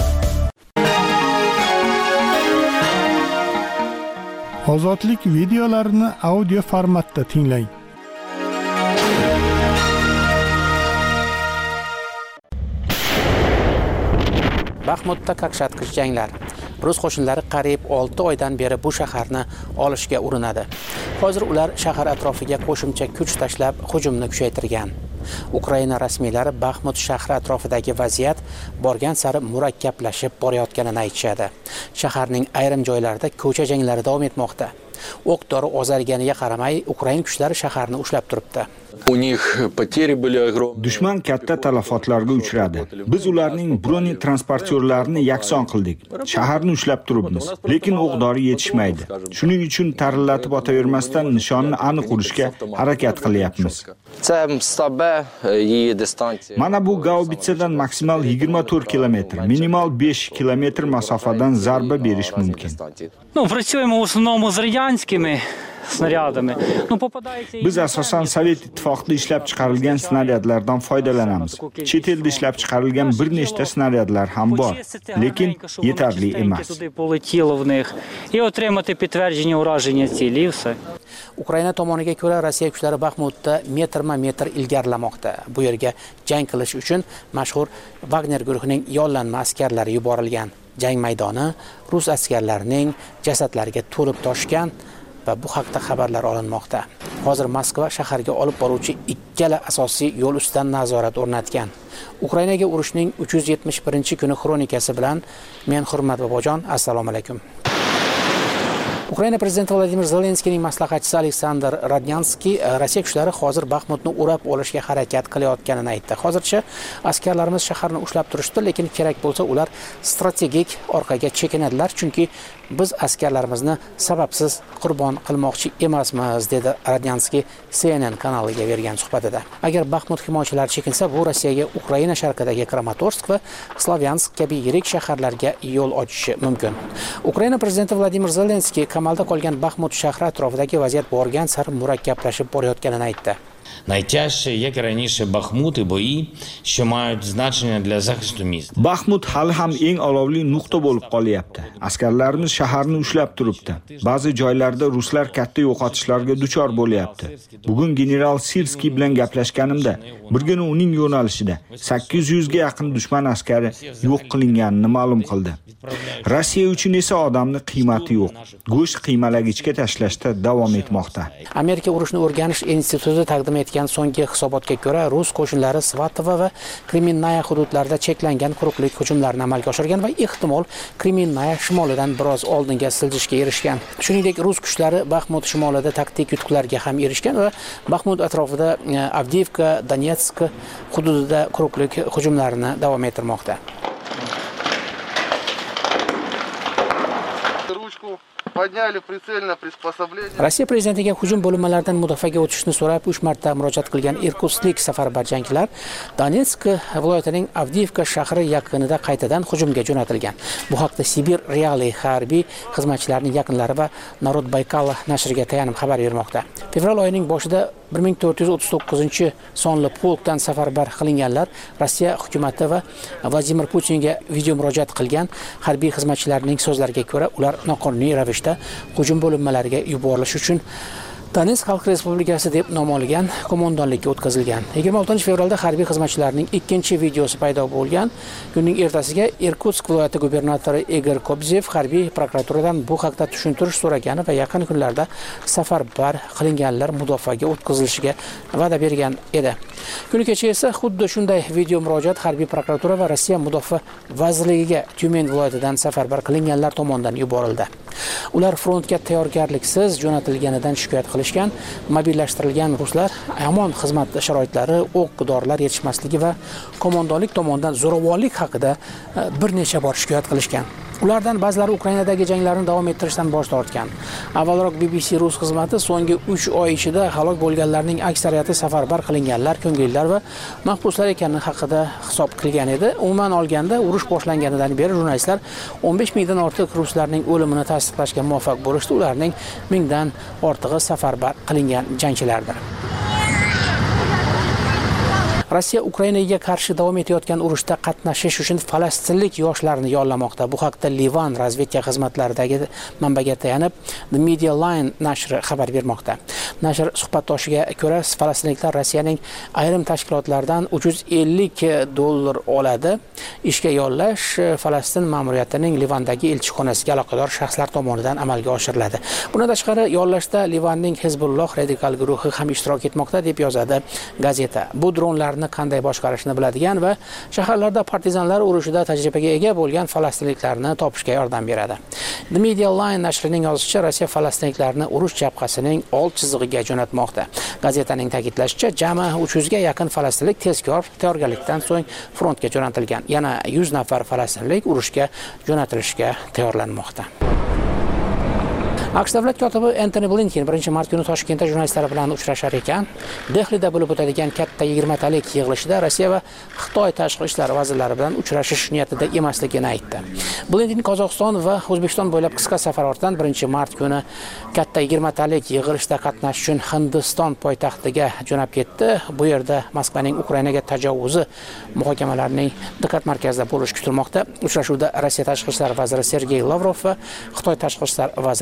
Ozodlik videolarini audio formatda tinglang. Baxmutda qaqshatqich janglar. Rus qo'shinlari qariyb olti oydan beri bu shaharni olishga urinadi. Hozir ular shahar atrofiga qo'shimcha kuch tashlab hujumni kuchaytirgan. Ukraina rasmiylari Baxmut shahri atrofidagi vaziyat borgan sari murakkablashib borayotganini aytishadi. Shaharning ayrim joylarida ko'cha janglari davom etmoqda. O'q-dori ozarganiga qaramay, Ukraina kuchlari shaharni ushlab turibdi. Dushman katta talafotlarga uchradi. Biz ularning broni transportyorlarini yakson qildik. Shaharni ushlab turibmiz, lekin o'q-dori yetishmaydi. Shuning uchun tarillatib otavermasdan nishonni aniq urishga harakat qilyapmiz. Mana bu Gaubitsadan maksimal yigirma to'rt kilometr, minimal besh kilometr masofadan zarba berish mumkin. Ну, працюємо в основному з радянськими снарядами. Ну, попадається Biz asosan Sovet ittifoqida ishlab chiqarilgan snaryadlardan foydalanamiz. Chet elda ishlab chiqarilgan bir nechta snaryadlar ham bor, lekin yetarli emas. Полетіло в них і отримати підтвердження ураження цілі і все. Ukraina tomoniga ko'ra, Rossiya kuchlari Baxmutda metrma-metr ilgarilamoqda. Bu yerga jang qilish uchun mashhur Wagner guruhining yollanma askarlari yuborilgan. Jang maydoni rus askarlarining jasadlariga to'lib toshgan va bu haqda xabarlar olinmoqda. hozir Moskva shaharga olib boruvchi ikkala asosiy yo'l ustidan nazorat o'rnatgan. Ukrainaga urushning uch yuz yetmish birinchi kuni xronikasi bilan men Hurmat Bobojon, assalomu alaykum. Ukraina prezidenti Vladimir Zelenskiyning maslahatchisi Aleksandr Radnyanskiy Rossiya kuchlari hozir Baxmutni o'rab olishga harakat qilayotganini aytdi. Hozircha askarlarimiz shaharni ushlab turishdi, lekin kerak bo'lsa ular strategik orqaga chekinadilar, chunki biz askarlarimizni sababsiz qurbon qilmoqchi emasmiz, dedi Radnyanskiy C N N kanaliga bergan suhbatida. Agar Baxmut himoyachilari chekinsa, bu Rossiyaga Ukraina sharqidagi Kramatorsk va Slavyansk kabi yirik shaharlarga yo'l ochishi mumkin. Ukraina prezidenti Vladimir Zelenskiy qamalda qolgan Baxmut shahri atrofidagi vaziyat borgan sari murakkablashib borayotganini aytdi. Найтяжче, як і раніше, Бахмут і бої, що мають значення для захисту міста. Baxmut hali ham eng olovli nuqta bo'lib qolyapti. Askarlarimiz shaharni ushlab turibdi. Ba'zi joylarda ruslar katta yo'qotishlarga duchor bo'lyapti. Bugun general Sirskiy bilan gaplashganimda, birgina uning yo'nalishida sakkiz yuz ga yaqin dushman askari yo'q qilinganini ma'lum qildi. Rossiya uchun esa odamning qiymati yo'q. Go'sht qiymalagichga tashlashda davom etmoqda. Amerika urushni o'rganish instituti taqdim etgan so'nggi hisobotga ko'ra, rus qo'shinlari Svatovo va Kreminaya hududlarida cheklangan quruqlik hujumlarini amalga oshirgan va ehtimol Kreminaya shimolidan biroz oldinga siljishga erishgan. Shuningdek, rus kuchlari Baxmut shimolida taktik yutuqlarga ham erishgan va Baxmut atrofida Avdiivka, Donetsk hududida quruqlik hujumlarini davom ettirmoqda. Rossiya prezidentiga hujum bo'linmalaridan mudofaaga o'tishni so'rab uch marta murojaat qilgan irkutsklik safarbar jangchilar Donetsk viloyatining Avdiivka shahri yaqinida qaytadan hujumga jo'natilgan. Bu haqda Sibir Reali harbiy xizmatchilarining yaqinlari va Narod Baykal nashriga tayanib xabar bermoqda. Fevral oyining boshida bir ming to'rt yuz o'ttiz to'qqizinchi sonli polkdan safarbar qilinganlar Rossiya hukumati va Vladimir Putinga video murojaat qilgan. Harbiy xizmatchilarning so'zlariga ko'ra, ular noqonuniy ravishda hujum bo'linmalariga yuborilish uchun Donetsk Xalq Respublikasi deb nom olgan qo'mondonlikka o'tkazilgan. yigirma oltinchi fevralda harbiy xizmatchilarning ikkinchi videosi paydo bo'lgan. Kunning ertasiga Irkutsk viloyati gubernatori Igor Kobzev harbiy prokuraturadan bu haqda tushuntirish so'ragani va yaqin kunlarda safarbar qilinganlar mudofaaga o'tkazilishiga va'da bergan edi. Kuni kecha esa xuddi shunday video murojaat harbiy prokuratura va Rossiya mudofaa vazirligiga Tyumen viloyatidan safarbar qilinganlar tomonidan yuborildi. Ular frontga tayyorgarliksiz jo'natilganidan shikoyat qilishgan. Mobillashtirilgan ruslar yomon xizmat sharoitlari, o'q-dorilar yetishmasligi va qo'mondonlik tomonidan zo'ravonlik haqida bir necha bor shikoyat qilishgan. Ulardan ba'zilari Ukrainadagi janglarni davom ettirishdan bosh tortgan. Avvalroq B B C rus xizmati so'nggi uch oy ichida halok bo'lganlarning aksariyati safarbar qilinganlar, ko'ngillilar va mahbuslar ekanligi haqida hisob qilgan edi. Umuman olganda, urush boshlanganidan beri jurnalistlar o'n besh mingdan ortiq ruslarning o'limini tasdiqlashga muvaffaq bo'lishdi. Ularning mingdan ortig'i safarbar qilingan jangchilardir. Rossiya Ukrainaga qarshi davom etayotgan urushda qatnashish uchun falastinlik yoshlarni yollamoqda. Bu haqda Livan razvedka xizmatlaridagi manbaga tayanib The Media Line nashri xabar bermoqda. Nashr suhbatdoshiga ko'ra, falastinliklar Rossiyaning ayrim tashkilotlaridan uch yuz ellik dollar oladi. Ishga yollash Falastin ma'muriyatining Livandagi elchixonasiga aloqador shaxslar tomonidan amalga oshiriladi. Bundan tashqari, yollashda Livanning Hezbolloh radikal guruhi ham ishtirok etmoqda, deb yozadi gazeta. Bu dronlarni qanday boshqarishni biladigan va shaharlarda partizanlar urushida tajribaga ega bo'lgan falastinliklarni topishga yordam beradi. The Media Line nashrining yozishicha, Rossiya falastinliklarini urush jabhasining old chizig'iga jo'natmoqda. Gazetaning ta'kidlashicha, jami uch yuz ga yaqin falastinlik tezkor tayyorgarlikdan so'ng frontga jo'natilgan. Yana yuz nafar falastinlik urushga jo'natilishga tayyorlanmoqda. AQSh davlat kotibi Antony Blinken birinchi mart kuni Toshkentda jurnalistlar bilan uchrashar ekan. Dehlida bo'lib o'tadigan katta yigirmatalik yig'ilishida Rossiya va Xitoy tashqi ishlar vazirlari bilan uchrashish niyatida emasligini aytdi. Blinken Qozog'iston va O'zbekiston bo'ylab qisqa safar ortidan birinchi mart kuni katta yigirmatalik yig'ilishda qatnashish uchun Hindiston poytaxtiga jo'nab ketdi. Bu yerda Moskvaning Ukrainaga tajovuzi muhokamalarining diqqat markazida bo'lishi kutilmoqda. Uchrashuvda Rossiya tashqi ishlar vaziri Sergey Lavrov va Xitoy tashqi ishlar vaziri Sin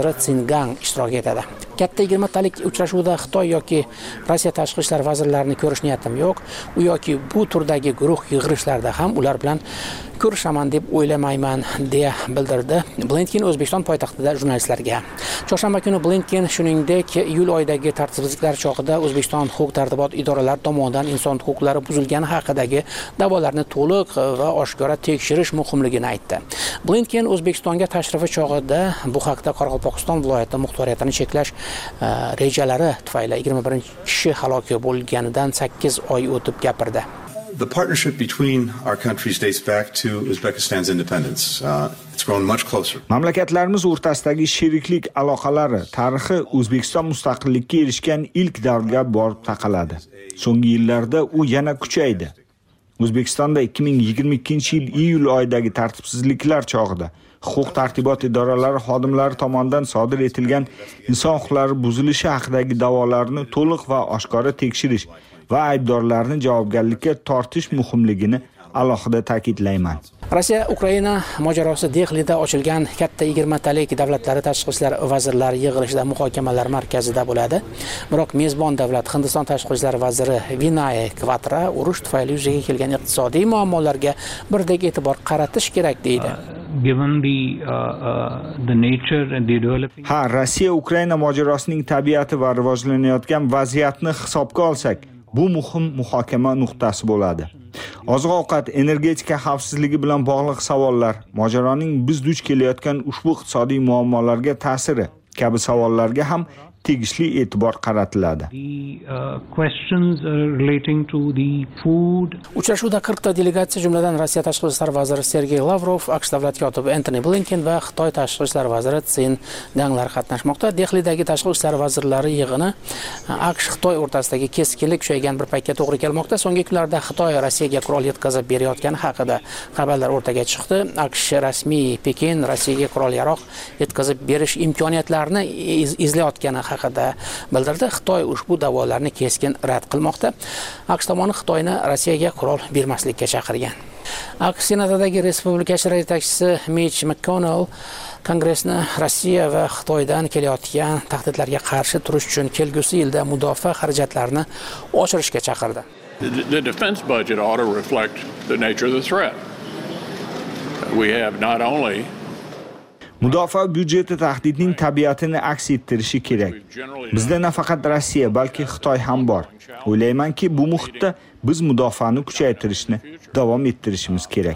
Gang ishtirok etadi. Katta yigirmatalik uchrashuvda Xitoy yoki Rossiya tashqi ishlar vazirlarini ko'rish niyatim yo'q. U yoki bu turdagi guruh yig'ilishlarda ham ular bilan ko'rishaman deb o'ylamayman, deya bildirdi Blinken O'zbekiston poytaxtida jurnalistlarga. Chorshanba kuni Blinken shuningdek iyul oyidagi tartibsizliklar chog'ida O'zbekiston huquq-tartibot idoralari tomonidan inson huquqlari buzilgani haqidagi da'volarni to'liq va oshkora tekshirish muhimligini aytdi. Blinken O'zbekistonga tashrifi chog'ida bu haqda Qoraqalpog'iston viloyati muxtoriyatini cheklash rejalari tufayli yigirma birinchi kishi halok bo'lganidan sakkiz oy o'tib gapirdi. The partnership between our countries dates back to Uzbekistan's independence. Uh, it's grown much closer. Mamlakatlarimiz o'rtasidagi sheriklik aloqalari tarixi O'zbekiston mustaqillikka erishgan ilk davrga borib taqaladi. So'nggi yillarda u yana kuchaydi. O'zbekistonda ikki ming yigirma ikkinchi yil iyul oyidagi tartibsizliklar chog'ida huquq tartibot idoralari xodimlari tomonidan sodir etilgan inson huquqlari buzilishi haqidagi da'volarni to'liq va oshkora tekshirish va aybdorlarni javobgarlikka tortish muhimligini alohida ta'kidlayman. Rossiya Ukraina mojarosi Dehlida ochilgan katta yigirmatalik davlatlari tashqi ishlar vazirlari yig'ilishida muhokamalar markazida bo'ladi. Biroq mezbon davlat Hindiston tashqi ishlar vaziri Vinay Kvatra urush tufayli yuzaga kelgan iqtisodiy muammolarga birdek e'tibor qaratish kerak deydi. Given the uh, uh, the nature and the developing Ha, Rossiya Ukraina mojarosining tabiati va rivojlanayotgan vaziyatni hisobga olsak, bu muhim muhokama nuqtasi bo'ladi. Oziq-ovqat, energetika xavfsizligi bilan bog'liq savollar, mojaroning biz duch kelayotgan ushbu iqtisodiy muammolarga ta'siri kabi savollarga ham tegishli e'tibor qaratiladi. Uchrashuvda qirq ta delegatsiya, jumladan Rossiya tashqi ishlar vaziri Sergey Lavrov, AQSh davlat kotibi Antony Blinken va Xitoy tashqi ishlar vaziri Tsin Ganglar qatnashmoqda. Dehlidagi tashqi ishlar vazirlari yig'ini AQSh Xitoy o'rtasidagi keskinlik kuchaygan bir paytga to'g'ri kelmoqda. So'nggi kunlarda Xitoy Rossiyaga qurol yetkazib berayotgani haqida xabarlar o'rtaga chiqdi. AQSh rasmiy Pekin Rossiyaga qurol-yarog' yetkazib berish imkoniyatlarini izlayotgani haqida bildirdi. Xitoy ushbu da'volarni keskin rad qilmoqda. AQSh tomoni Xitoyni Rossiyaga qurol bermaslikka chaqirgan. AQSh Senatidagi respublikachilar yetakchisi Mitch McConnell Kongressni Rossiya va Xitoydan kelayotgan tahdidlarga qarshi turish uchun kelgusi yilda mudofaa xarajatlarini oshirishga chaqirdi. The, the defense budget ought to reflect the nature of the threat. We have not only Mudofaa byudjeti tahdidning tabiatini aks ettirishi kerak. Bizda nafaqat Rossiya, balki Xitoy ham bor. O'ylaymanki, bu muhitda biz mudofaani kuchaytirishni davom ettirishimiz kerak.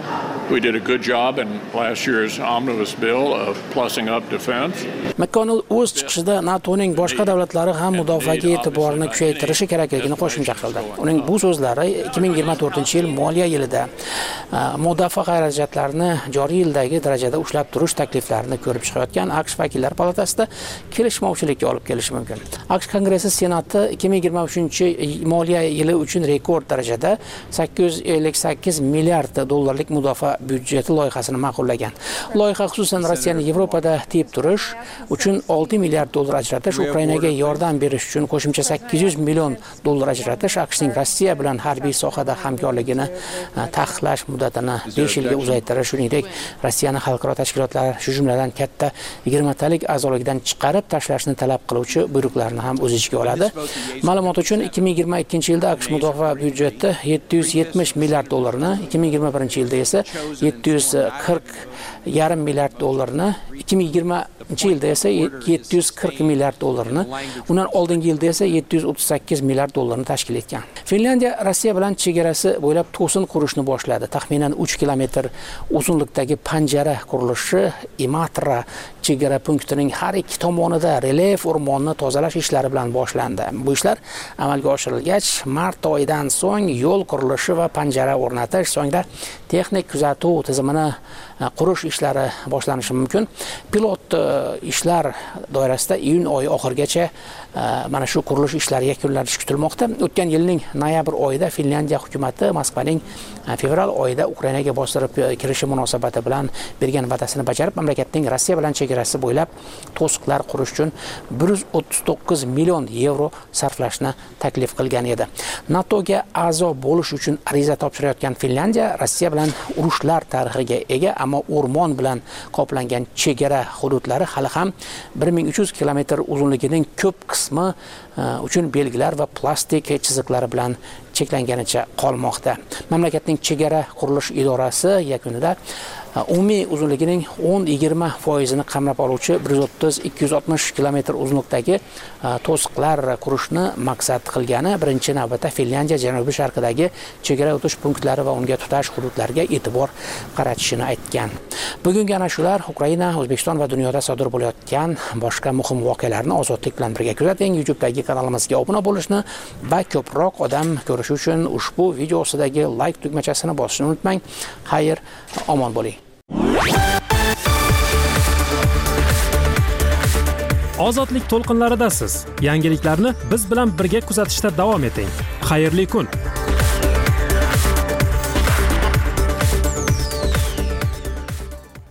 We did a good job in last year's omnibus bill of plussing up defense. McConnell o'z chiqishida NATOning boshqa davlatlari ham mudofaaga e'tiborini kuchaytirishi kerakligini qo'shimcha qildi. Uning bu so'zlari ikki ming yigirma to'rtinchi yil moliya yilida mudofaa xarajatlarini joriy yildagi darajada ushlab turish takliflarini ko'rib chiqayotgan AQSh vakillar palatasida kelishmovchilikka olib kelishi mumkin. AQSh Kongressi Senati ikki ming yigirma uchinchi moliya yili uchun rekord darajada sakkiz yuz ellik sakkiz milliard dollarlik mudofaa byudjeti loyihasini ma'qullagan. Loyiha xususan Rossiyani Yevropada tiyib turish uchun olti milliard dollar ajratish, Ukrainaga yordam berish uchun qo'shimcha sakkiz yuz million dollar ajratish, AQShning Rossiya bilan harbiy sohada hamkorligini taqiqlash muddatini besh yilga uzaytirish, shuningdek Rossiyani xalqaro tashkilotlar, shu jumladan katta yigirmatalik a'zolikdan chiqarib tashlashni talab qiluvchi buyruqlarni ham o'z ichiga oladi. Ma'lumot uchun ikki ming yigirma ikkinchi yilda AQSh mudofaa byudjeti yetti yuz yetmish milliard dollarni, ikki ming yigirma birinchi yilda esa yetti yuz qirq yarim milliard dollarni, ikki ming yigirmanchi yilda esa yetti yuz qirq milliard dollarni, undan oldingi yilda esa yetti yuz o'ttiz sakkiz milliard dollarni tashkil etgan. Finlandiya Rossiya bilan chegarasi bo'ylab to'sin qurishni boshladi. Taxminan uch kilometr uzunlikdagi panjara qurilishi Imatra chegara punktining har ikki tomonida relyef o'rmonni tozalash ishlari bilan boshlandi. Bu ishlar amalga oshirilgach, mart oyidan so'ng yo'l qurilishi va panjara o'rnatish, so'ngra texnik kuzatuv tizimini qurish ishlari boshlanishi mumkin. Pilot ishlar doirasida iyun oyi oxirigacha mana shu qurilish ishlari yakunlanishi kutilmoqda. O'tgan yilning noyabr oyida Finlandiya hukumatı Moskvaning fevral oyida Ukrainaga bostirib kirishi munosabati bilan bergan va'dasini bajarib, mamlakatning Rossiya bilan chegarasi bo'ylab to'siqlar qurish uchun bir yuz o'ttiz to'qqiz million yevro sarflashni taklif qilgan edi. NATOga a'zo bo'lish uchun ariza topshirayotgan Finlandiya Rossiya bilan urushlar tarixiga ega, ammo o'rmon o'rmon bilan qoplangan chegara hududlari hali ham bir ming uch yuz kilometr uzunligining ko'p qismi uchun belgilar va plastik chiziqlari bilan cheklanganicha qolmoqda. Mamlakatning chegara qurilish idorasi yakunida umumiy uzunligining o'n yigirma foizini qamrab oluvchi bir yuz o'ttiz ikki yuz oltmish kilometr uzunlikdagi to'siqlar qurishni maqsad qilgani, birinchi navbatda Finlyandiya janubiy sharqidagi chegara o'tish punktlari va unga tutash hududlarga e'tibor qaratishini aytgan. Bugungi ana shular Ukraina, O'zbekiston va dunyoda sodir bo'layotgan boshqa muhim voqealarni ozodlik bilan birga kuzating. YouTube'dagi kanalimizga obuna bo'lishni va ko'proq odam ko'rishi uchun ushbu video ostidagi like tugmachasini bosishni unutmang. Xayr, omon bo'ling. Ozodlik to'lqinlaridasiz. Yangiliklarni biz bilan birga kuzatishda davom eting. Xayrli kun.